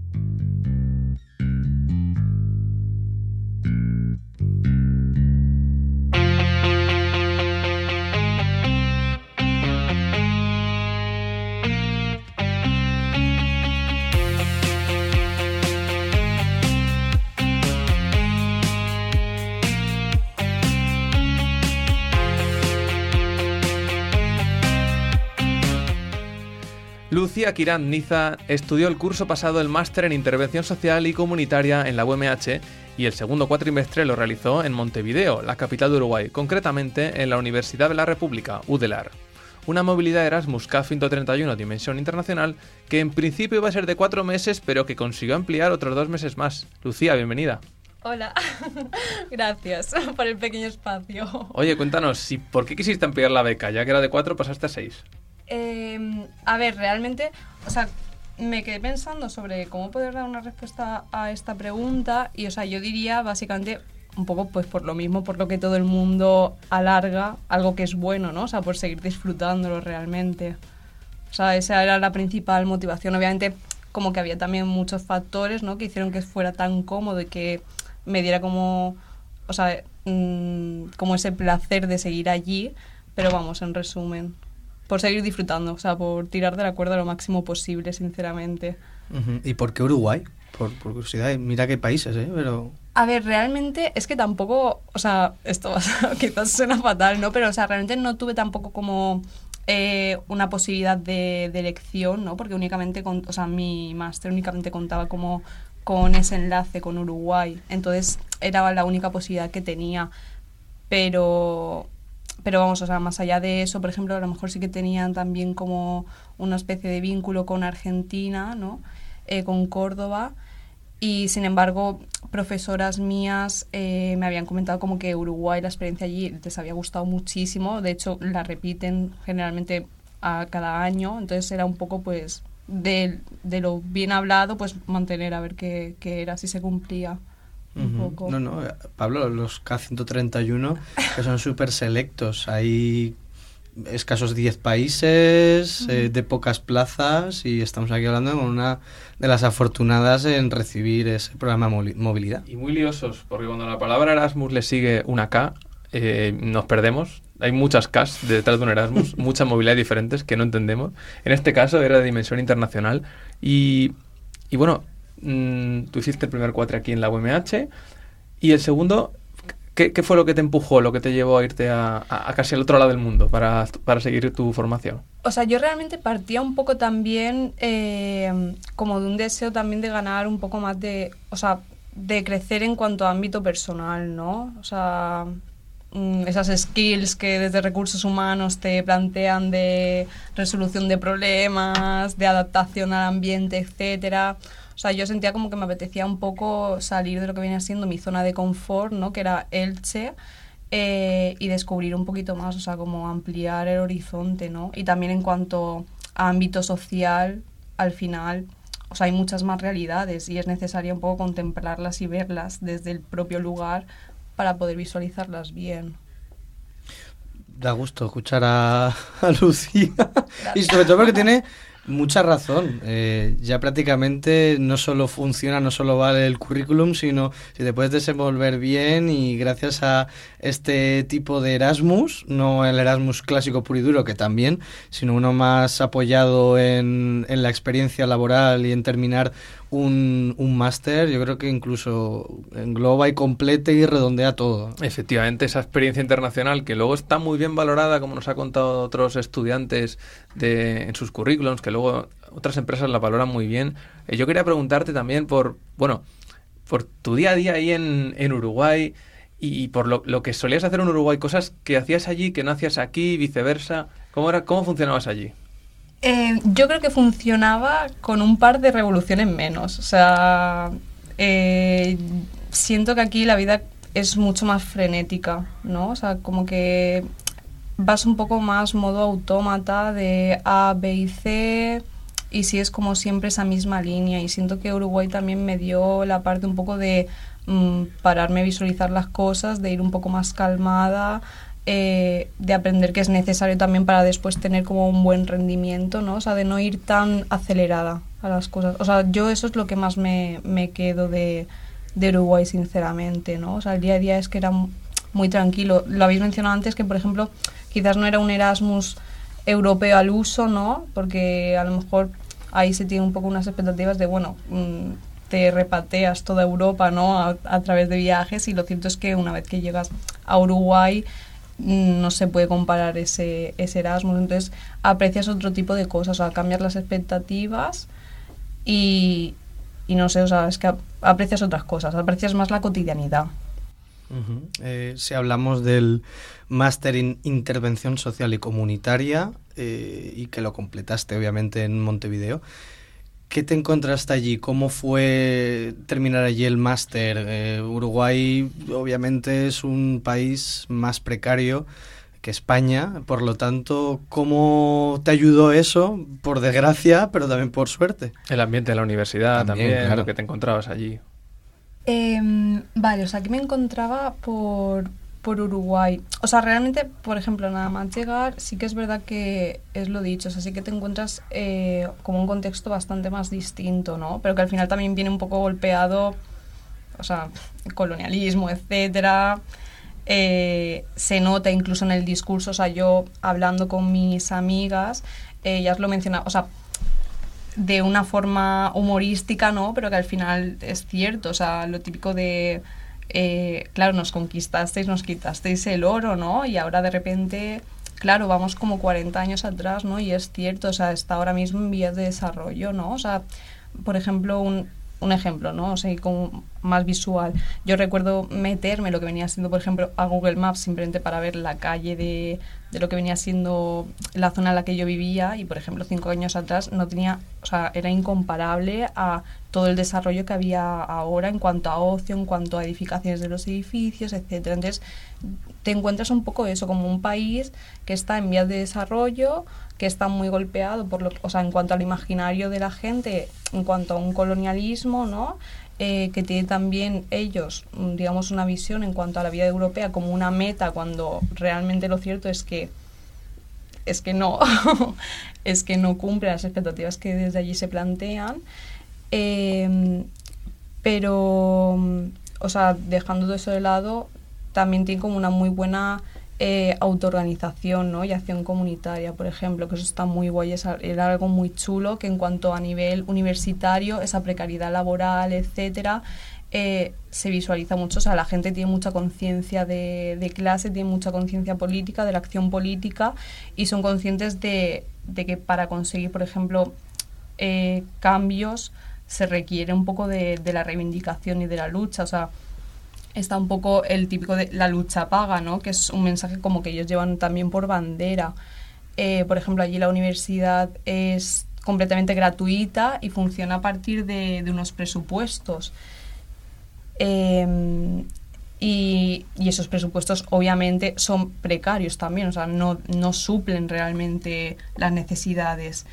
Lucía Quirán Niza estudió el curso pasado el máster en Intervención Social y Comunitaria en la U M H y el segundo cuatrimestre lo realizó en Montevideo, la capital de Uruguay, concretamente en la Universidad de la República, U D E L A R. Una movilidad Erasmus K ciento treinta y uno Dimensión Internacional que en principio iba a ser de cuatro meses pero que consiguió ampliar otros dos meses más. Lucía, bienvenida. Hola, gracias por el pequeño espacio. Oye, cuéntanos, si, ¿por qué quisiste ampliar la beca? Ya que era de cuatro pasaste a seis. Eh, a ver, realmente, o sea, me quedé pensando sobre cómo poder dar una respuesta a esta pregunta y, o sea, yo diría básicamente un poco pues por lo mismo, por lo que todo el mundo alarga, algo que es bueno, ¿no? O sea, por seguir disfrutándolo realmente. O sea, esa era la principal motivación. Obviamente, como que había también muchos factores, ¿no? Que hicieron que fuera tan cómodo y que me diera como, o sea, mmm, como ese placer de seguir allí, pero vamos, en resumen, por seguir disfrutando, o sea, por tirar de la cuerda lo máximo posible, sinceramente. Uh-huh. ¿Y por qué Uruguay? Por, por curiosidad, mira qué países, ¿eh? Pero... A ver, realmente es que tampoco, o sea, esto quizás suena fatal, ¿no? Pero, o sea, realmente no tuve tampoco como eh, una posibilidad de, de elección, ¿no? Porque únicamente, con, o sea, mi máster únicamente contaba como con ese enlace con Uruguay. Entonces, era la única posibilidad que tenía. Pero... Pero vamos, o sea, más allá de eso, por ejemplo, a lo mejor sí que tenían también como una especie de vínculo con Argentina, ¿no? Eh, con Córdoba. Y, sin embargo, profesoras mías eh, me habían comentado como que Uruguay, la experiencia allí, les había gustado muchísimo. De hecho, la repiten generalmente a cada año. Entonces, era un poco, pues, de, de lo bien hablado, pues mantener a ver qué, qué era, si se cumplía un Uh-huh. poco. No, no, Pablo, los K ciento treinta y uno que son súper selectos, hay escasos diez países, uh-huh. eh, de pocas plazas, y estamos aquí hablando con una de las afortunadas en recibir ese programa de movilidad. Y muy liosos, porque cuando la palabra Erasmus le sigue una K, eh, nos perdemos. Hay muchas Ks detrás de un Erasmus, muchas movilidades diferentes que no entendemos. En este caso era de dimensión internacional. Y, y bueno, mmm, tú hiciste el primer cuatri aquí en la U M H, y el segundo, ¿qué, qué fue lo que te empujó, lo que te llevó a irte a, a, a casi al otro lado del mundo para, para seguir tu formación? O sea, yo realmente partía un poco también eh, como de un deseo también de ganar un poco más de, o sea, de crecer en cuanto a ámbito personal, ¿no? O sea, esas skills que desde recursos humanos te plantean de resolución de problemas, de adaptación al ambiente, etcétera. O sea, yo sentía como que me apetecía un poco salir de lo que venía siendo mi zona de confort, ¿no? Que era Elche, eh, y descubrir un poquito más, o sea, como ampliar el horizonte, ¿no? Y también en cuanto a ámbito social, al final, o sea, hay muchas más realidades y es necesario un poco contemplarlas y verlas desde el propio lugar para poder visualizarlas bien. Da gusto escuchar a, a Lucía. Gracias. Y sobre todo porque tiene mucha razón. Eh, ya prácticamente no solo funciona, no solo vale el currículum, sino si te puedes desenvolver bien, y gracias a este tipo de Erasmus, no el Erasmus clásico puro y duro, que también, sino uno más apoyado en, en la experiencia laboral y en terminar un, un máster, yo creo que incluso engloba y completa y redondea todo. Efectivamente, esa experiencia internacional que luego está muy bien valorada, como nos ha contado otros estudiantes de, en sus currículums, que luego otras empresas la valoran muy bien. Eh, yo quería preguntarte también por, bueno, por tu día a día ahí en, en Uruguay, y por lo, lo que solías hacer en Uruguay, cosas que hacías allí que no hacías aquí, viceversa. ¿Cómo era, cómo funcionabas allí? Eh, yo creo que funcionaba con un par de revoluciones menos. O sea, eh, siento que aquí la vida es mucho más frenética, ¿no? O sea, como que vas un poco más modo autómata de A, B y C, y sí es como siempre esa misma línea. Y siento que Uruguay también me dio la parte un poco de mmm, pararme a visualizar las cosas, de ir un poco más calmada, Eh, de aprender que es necesario también para después tener como un buen rendimiento, ¿no? O sea, de no ir tan acelerada a las cosas. O sea, yo eso es lo que más me, me quedo de, de Uruguay, sinceramente, ¿no? O sea, el día a día es que era muy tranquilo. Lo habéis mencionado antes, que por ejemplo quizás no era un Erasmus europeo al uso, ¿no? Porque a lo mejor ahí se tiene un poco unas expectativas de, bueno, mmm, te repateas toda Europa, ¿no? A, a través de viajes, y lo cierto es que una vez que llegas a Uruguay no se puede comparar ese, ese Erasmus. Entonces aprecias otro tipo de cosas, o sea, cambias las expectativas y, y no sé, o sea, es que aprecias otras cosas, aprecias más la cotidianidad. Uh-huh. Eh, si hablamos del máster en intervención social y comunitaria, eh, y que lo completaste obviamente en Montevideo, ¿qué te encontraste allí? ¿Cómo fue terminar allí el máster? Eh, Uruguay obviamente es un país más precario que España, por lo tanto, ¿cómo te ayudó eso? Por desgracia, pero también por suerte. El ambiente de la universidad también, también claro. Lo que te encontrabas allí. Eh, vale, o sea, aquí me encontraba por... por Uruguay. O sea, realmente, por ejemplo, nada más llegar, sí que es verdad que es lo dicho, o sea, sí que te encuentras eh, como un contexto bastante más distinto, ¿no? Pero que al final también viene un poco golpeado, o sea, colonialismo, etcétera. Eh, se nota incluso en el discurso, o sea, yo hablando con mis amigas, eh, ellas lo mencionaban, o sea, de una forma humorística, ¿no? Pero que al final es cierto, o sea, lo típico de... Eh, claro, nos conquistasteis, nos quitasteis el oro, ¿no? Y ahora de repente, claro, vamos como cuarenta años atrás, ¿no? Y es cierto, o sea, está ahora mismo en vías de desarrollo, ¿no? O sea, por ejemplo, un, un ejemplo, ¿no? O sea, como más visual. Yo recuerdo meterme lo que venía siendo, por ejemplo, a Google Maps simplemente para ver la calle de, de lo que venía siendo la zona en la que yo vivía y, por ejemplo, cinco años atrás no tenía, o sea, era incomparable a todo el desarrollo que había ahora en cuanto a ocio, en cuanto a edificaciones de los edificios, etcétera. Entonces, te encuentras un poco eso, como un país que está en vías de desarrollo, que está muy golpeado por lo, o sea, en cuanto al imaginario de la gente, en cuanto a un colonialismo, ¿no? Eh, que tiene también ellos, digamos, una visión en cuanto a la vida europea como una meta, cuando realmente lo cierto es que es que no, es que no cumple las expectativas que desde allí se plantean. Eh, pero, o sea, dejando todo eso de lado, también tiene como una muy buena eh, autoorganización, ¿no? Y acción comunitaria, por ejemplo, que eso está muy guay, es, era algo muy chulo, que en cuanto a nivel universitario, esa precariedad laboral, etcétera, eh, se visualiza mucho. O sea, la gente tiene mucha conciencia de, de clase, tiene mucha conciencia política, de la acción política, y son conscientes de, de que para conseguir, por ejemplo, eh, cambios, se requiere un poco de, de la reivindicación y de la lucha. O sea, está un poco el típico de la lucha paga, ¿no? Que es un mensaje como que ellos llevan también por bandera. Eh, por ejemplo, allí la universidad es completamente gratuita y funciona a partir de, de unos presupuestos. Eh, y, y esos presupuestos obviamente son precarios también, o sea, no, no suplen realmente las necesidades.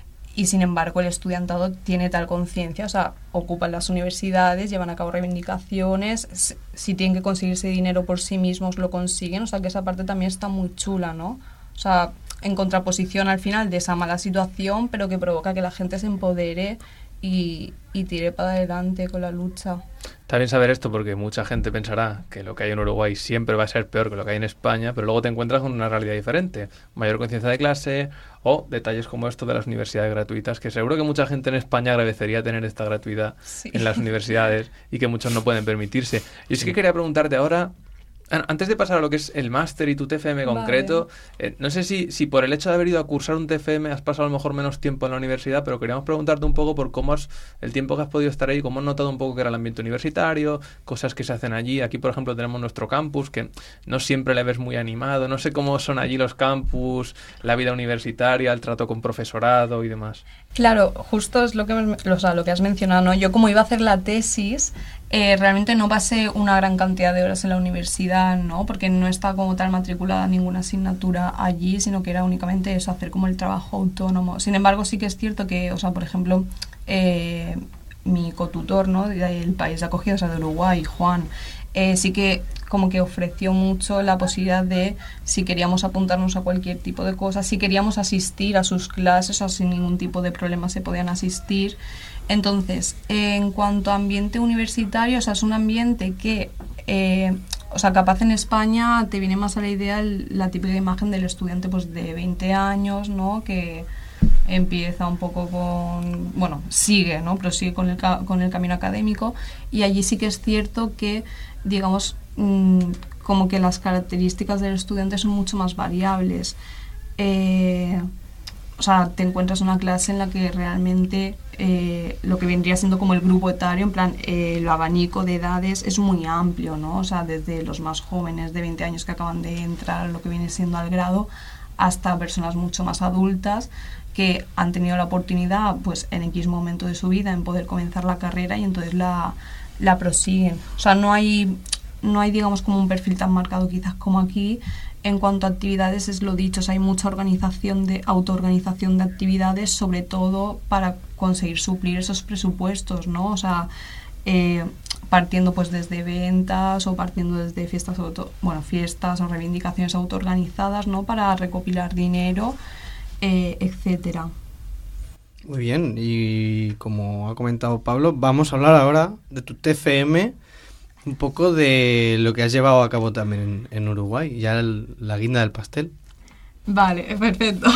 Y sin embargo el estudiantado tiene tal conciencia, o sea, ocupan las universidades, llevan a cabo reivindicaciones, si tienen que conseguirse dinero por sí mismos lo consiguen, o sea que esa parte también está muy chula, ¿no? O sea, en contraposición al final de esa mala situación, pero que provoca que la gente se empodere y, y tire para adelante con la lucha. Está bien saber esto porque mucha gente pensará que lo que hay en Uruguay siempre va a ser peor que lo que hay en España, pero luego te encuentras con una realidad diferente, mayor conciencia de clase o detalles como esto de las universidades gratuitas, que seguro que mucha gente en España agradecería tener esta gratuidad sí. en las universidades y que muchos no pueden permitirse. Yo sí que quería preguntarte ahora, antes de pasar a lo que es el máster y tu T F M concreto, vale. eh, no sé si, si por el hecho de haber ido a cursar un T F M has pasado a lo mejor menos tiempo en la universidad, pero queríamos preguntarte un poco por cómo has, el tiempo que has podido estar ahí, cómo has notado un poco que era el ambiente universitario, cosas que se hacen allí. Aquí, por ejemplo, tenemos nuestro campus, que no siempre le ves muy animado. No sé cómo son allí los campus, la vida universitaria, el trato con profesorado y demás. Claro, justo es lo que, o sea, lo que has mencionado, ¿no? Yo como iba a hacer la tesis, eh, realmente no pasé una gran cantidad de horas en la universidad, ¿no? Porque no estaba como tal matriculada ninguna asignatura allí, sino que era únicamente eso, hacer como el trabajo autónomo. Sin embargo, sí que es cierto que, o sea, por ejemplo, eh, mi cotutor, ¿no? Del país de acogida, o sea, de Uruguay, Juan, eh, sí que como que ofreció mucho la posibilidad de, si queríamos apuntarnos a cualquier tipo de cosa, si queríamos asistir a sus clases, o sea, sin ningún tipo de problema se podían asistir. Entonces, eh, en cuanto a ambiente universitario, o sea, es un ambiente que, eh, o sea, capaz en España te viene más a la idea el, la típica imagen del estudiante pues de veinte años, ¿no? Que empieza un poco con, bueno, sigue, ¿no? Pero sigue con el, con el camino académico, y allí sí que es cierto que, digamos, como que las características del estudiante son mucho más variables. Eh, o sea, te encuentras una clase en la que realmente eh, lo que vendría siendo como el grupo etario, en plan, eh, el abanico de edades es muy amplio, ¿no? O sea, desde los más jóvenes de veinte años que acaban de entrar, lo que viene siendo al grado, hasta personas mucho más adultas que han tenido la oportunidad, pues, en X momento de su vida en poder comenzar la carrera y entonces la, la prosiguen. O sea, no hay... No hay, digamos, como un perfil tan marcado quizás como aquí. En cuanto a actividades, es lo dicho, o sea, hay mucha organización de autoorganización de actividades, sobre todo para conseguir suplir esos presupuestos, ¿no? O sea, eh, partiendo pues desde ventas o partiendo desde fiestas auto, bueno, fiestas o reivindicaciones autoorganizadas, ¿no? Para recopilar dinero, eh, etcétera. Muy bien, y como ha comentado Pablo, vamos a hablar ahora de tu T F M, un poco de lo que has llevado a cabo también en, en Uruguay, ya el, la guinda del pastel. Vale, perfecto.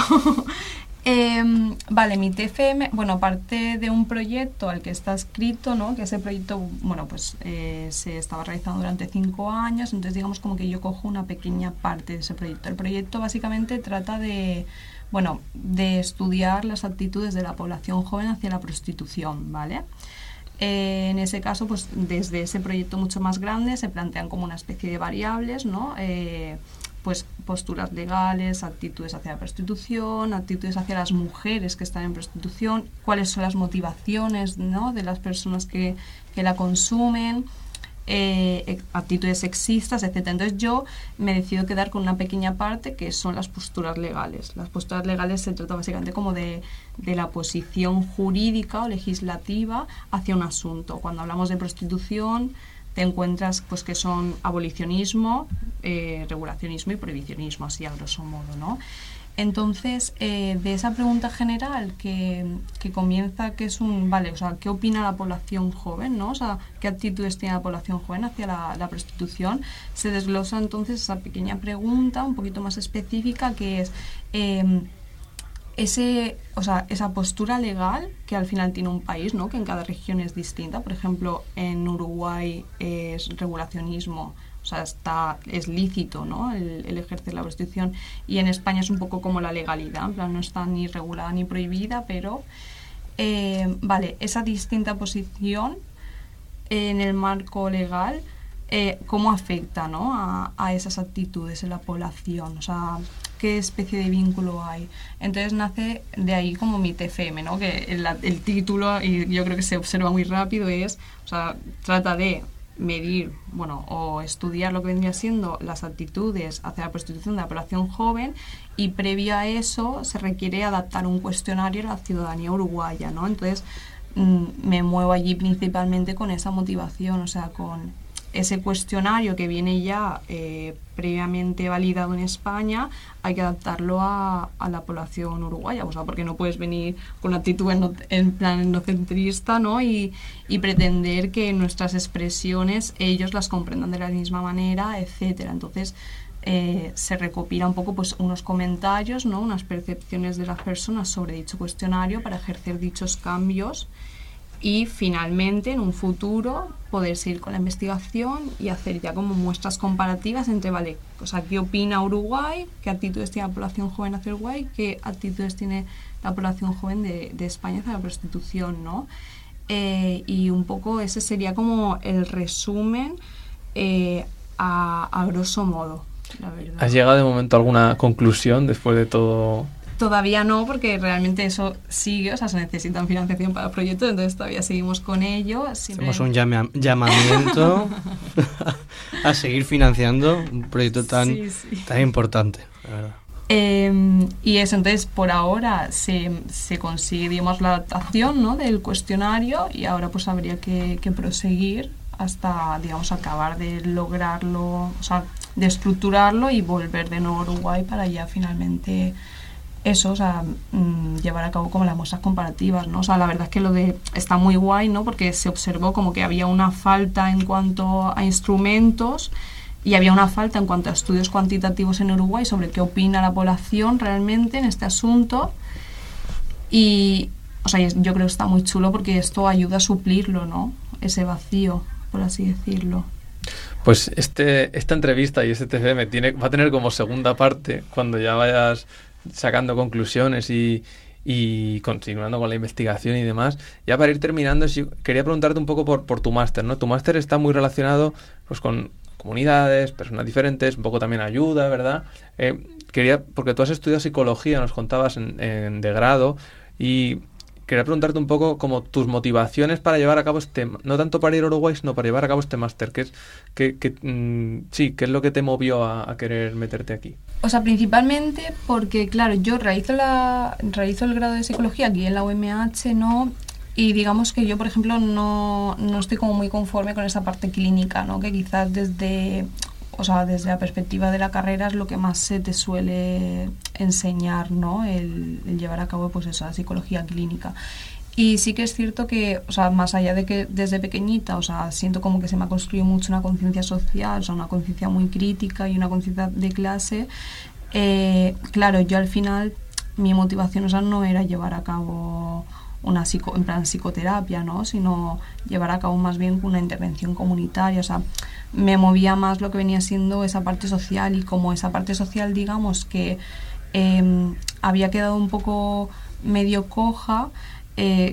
eh, vale, mi T F M, bueno, aparte de un proyecto al que está escrito, ¿no? Que ese proyecto, bueno, pues eh, se estaba realizando durante cinco años, entonces digamos como que yo cojo una pequeña parte de ese proyecto. El proyecto básicamente trata de, bueno, de estudiar las actitudes de la población joven hacia la prostitución, ¿vale? Eh, en ese caso, pues desde ese proyecto mucho más grande se plantean como una especie de variables, ¿no? Eh, pues posturas legales, actitudes hacia la prostitución, actitudes hacia las mujeres que están en prostitución, cuáles son las motivaciones, ¿no?, de las personas que, que la consumen, eh, actitudes sexistas, etcétera. Entonces yo me decido quedar con una pequeña parte que son las posturas legales. Las posturas legales se trata básicamente como de, de la posición jurídica o legislativa hacia un asunto. Cuando hablamos de prostitución te encuentras pues que son abolicionismo, eh, regulacionismo y prohibicionismo, así a grosso modo, ¿no? Entonces, eh, de esa pregunta general que, que comienza, que es un, vale, o sea, ¿qué opina la población joven, no? O sea, ¿qué actitudes tiene la población joven hacia la, la prostitución? Se desglosa entonces esa pequeña pregunta, un poquito más específica, que es eh, ese, o sea, esa postura legal que al final tiene un país, ¿no?, que en cada región es distinta. Por ejemplo, en Uruguay es regulacionismo, o sea, está, es lícito, ¿no?, el, el ejercer la prostitución, y en España es un poco como la legalidad, en plan no está ni regulada ni prohibida, pero eh, vale, esa distinta posición en el marco legal, eh, ¿cómo afecta, ¿no?, a, a esas actitudes en la población? O sea, ¿qué especie de vínculo hay? Entonces nace de ahí como mi T F M, ¿no?, que el, el título, y yo creo que se observa muy rápido, es, o sea, trata de medir, bueno, o estudiar lo que vendría siendo las actitudes hacia la prostitución de la población joven, y previo a eso se requiere adaptar un cuestionario a la ciudadanía uruguaya, ¿no? Entonces mmm, me muevo allí principalmente con esa motivación, o sea, con ese cuestionario que viene ya eh, previamente validado en España, hay que adaptarlo a, a la población uruguaya, o sea, porque no puedes venir con actitud en, en plan etnocentrista, ¿no?, y, y pretender que nuestras expresiones ellos las comprendan de la misma manera, etcétera. Entonces eh, se recopila un poco pues unos comentarios, ¿no?, unas percepciones de las personas sobre dicho cuestionario para ejercer dichos cambios, y finalmente en un futuro poder seguir con la investigación y hacer ya como muestras comparativas entre, vale, o sea, qué opina Uruguay, qué actitudes tiene la población joven hacia Uruguay, qué actitudes tiene la población joven de, de España hacia la prostitución, ¿no? Eh, y un poco ese sería como el resumen eh, a, a grosso modo, la verdad. ¿Has llegado de momento a alguna conclusión después de todo? Todavía no, porque realmente eso sigue, o sea, se necesitan financiación para proyectos, entonces todavía seguimos con ello. Siempre... Hacemos un llama- llamamiento a seguir financiando un proyecto tan, sí, sí. tan importante, la verdad. Eh, y eso, entonces, por ahora se, se consigue, digamos, la adaptación, ¿no?, del cuestionario, y ahora pues habría que, que proseguir hasta, digamos, acabar de lograrlo, o sea, de estructurarlo y volver de nuevo a Uruguay para ya finalmente... eso, o sea, mmm, llevar a cabo como las muestras comparativas, ¿no? O sea, la verdad es que lo de está muy guay, ¿no?, porque se observó como que había una falta en cuanto a instrumentos y había una falta en cuanto a estudios cuantitativos en Uruguay sobre qué opina la población realmente en este asunto, y, o sea, yo creo que está muy chulo porque esto ayuda a suplirlo, ¿no?, ese vacío, por así decirlo. Pues este esta entrevista y este T F M tiene, va a tener como segunda parte cuando ya vayas sacando conclusiones y, y continuando con la investigación y demás. Ya para ir terminando, si, quería preguntarte un poco por, por tu máster, ¿no? Tu máster está muy relacionado pues con comunidades, personas diferentes, un poco también ayuda, ¿verdad? Eh, quería, porque tú has estudiado psicología, nos contabas en, en de grado, y quería preguntarte un poco como tus motivaciones para llevar a cabo este, no tanto para ir a Uruguay, sino para llevar a cabo este máster. ¿Qué es, qué, qué, mmm, sí, ¿qué es lo que te movió a, a querer meterte aquí? O sea, principalmente porque, claro, yo realizo la realizo el grado de psicología aquí en la U M H, ¿no? Y digamos que yo, por ejemplo, no, no estoy como muy conforme con esa parte clínica, ¿no? Que quizás desde, o sea, desde la perspectiva de la carrera es lo que más se te suele enseñar, ¿no? El, el llevar a cabo, pues eso, la psicología clínica. Y sí que es cierto que, o sea, más allá de que desde pequeñita, o sea, siento como que se me ha construido mucho una conciencia social, o sea, una conciencia muy crítica y una conciencia de clase, eh, claro, yo al final, mi motivación, o sea, no era llevar a cabo una psico, en plan psicoterapia, ¿no?, sino llevar a cabo más bien una intervención comunitaria, o sea, me movía más lo que venía siendo esa parte social, y como esa parte social, digamos, que eh, había quedado un poco medio coja, Eh,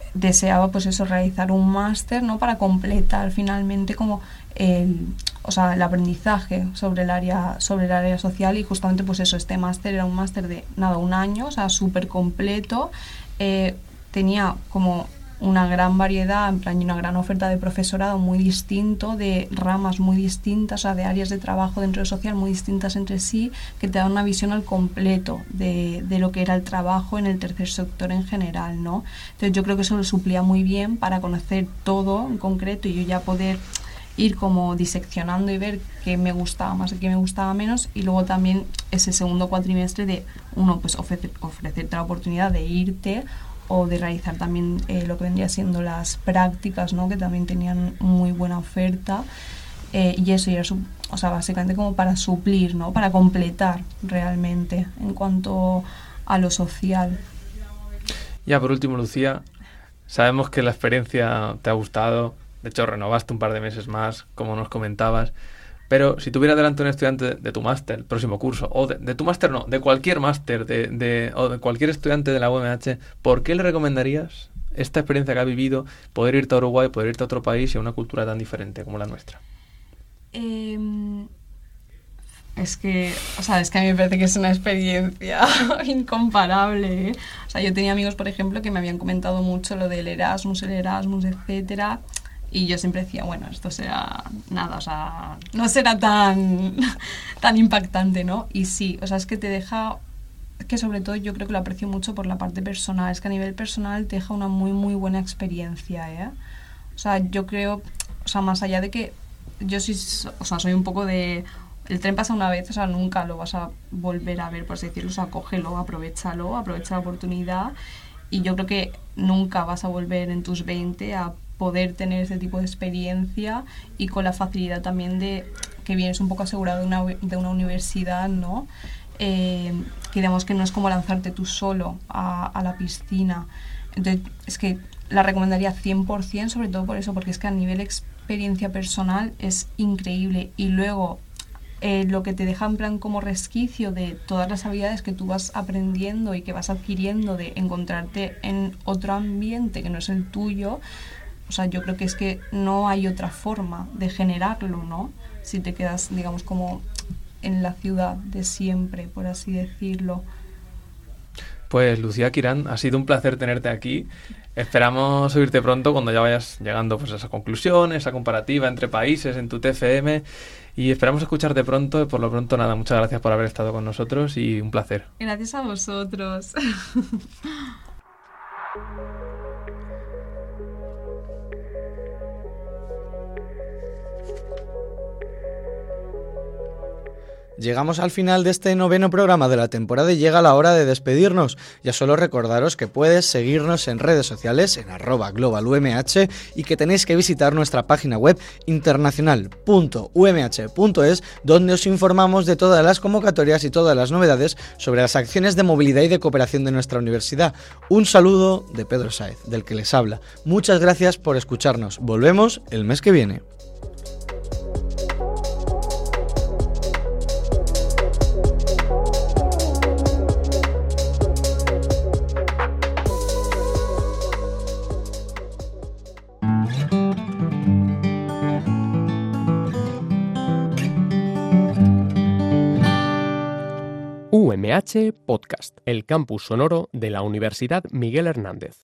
deseaba pues eso, realizar un máster, ¿no? Para completar finalmente como el, o sea, el aprendizaje sobre el área sobre el área social, y justamente pues eso, este máster era un máster de nada, un año, o sea, súper completo, eh, tenía como una gran variedad, en plan, y una gran oferta de profesorado muy distinto, de ramas muy distintas, o sea, de áreas de trabajo dentro del social muy distintas entre sí, que te dan una visión al completo de, de lo que era el trabajo en el tercer sector en general, ¿no? Entonces yo creo que eso lo suplía muy bien para conocer todo en concreto y yo ya poder ir como diseccionando y ver qué me gustaba más y qué me gustaba menos, y luego también ese segundo cuatrimestre de uno pues ofrecer, ofrecerte la oportunidad de irte o de realizar también eh, lo que vendría siendo las prácticas, ¿no? Que también tenían muy buena oferta, eh, y eso, y era su, o sea, básicamente como para suplir, ¿no? Para completar realmente en cuanto a lo social. Ya por último, Lucía, sabemos que la experiencia te ha gustado, de hecho renovaste un par de meses más, como nos comentabas, pero si tuviera delante un estudiante de, de tu máster, el próximo curso, o de, de tu máster no, de cualquier máster, de, de, o de cualquier estudiante de la U M H, ¿por qué le recomendarías esta experiencia que ha vivido, poder irte a Uruguay, poder irte a otro país y a una cultura tan diferente como la nuestra? Eh, es que, o sea, es que a mí me parece que es una experiencia incomparable, ¿eh? O sea, yo tenía amigos, por ejemplo, que me habían comentado mucho lo del Erasmus, el Erasmus, etcétera. Y yo siempre decía, bueno, esto será nada, o sea, no será tan, tan impactante, ¿no? Y sí, o sea, es que te deja, es que sobre todo yo creo que lo aprecio mucho por la parte personal, es que a nivel personal te deja una muy, muy buena experiencia, ¿eh? O sea, yo creo, o sea, más allá de que yo sí, o sea, soy un poco de, el tren pasa una vez, o sea, nunca lo vas a volver a ver, por así decirlo, o sea, cógelo, aprovechalo, aprovecha la oportunidad, y yo creo que nunca vas a volver en tus veinte a poder tener ese tipo de experiencia, y con la facilidad también de que vienes un poco asegurado de una, de una universidad, ¿no? Eh, que digamos que no es como lanzarte tú solo a, a la piscina. Entonces, es que la recomendaría cien por ciento, sobre todo por eso, porque es que a nivel experiencia personal es increíble, y luego eh, lo que te deja en plan como resquicio de todas las habilidades que tú vas aprendiendo y que vas adquiriendo de encontrarte en otro ambiente que no es el tuyo. O sea, yo creo que es que no hay otra forma de generarlo, ¿no? Si te quedas, digamos, como en la ciudad de siempre, por así decirlo. Pues Lucía Quirán, ha sido un placer tenerte aquí. Esperamos oírte pronto cuando ya vayas llegando pues, a esa conclusión, esa comparativa entre países en tu T F M, y esperamos escucharte pronto. Y por lo pronto, nada, muchas gracias por haber estado con nosotros y un placer. Gracias a vosotros. Llegamos al final de este noveno programa de la temporada y llega la hora de despedirnos. Ya solo recordaros que puedes seguirnos en redes sociales en arroba globalumh y que tenéis que visitar nuestra página web internacional punto u m h punto es, donde os informamos de todas las convocatorias y todas las novedades sobre las acciones de movilidad y de cooperación de nuestra universidad. Un saludo de Pedro Sáez, del que les habla. Muchas gracias por escucharnos. Volvemos el mes que viene. U M H Podcast, el campus sonoro de la Universidad Miguel Hernández.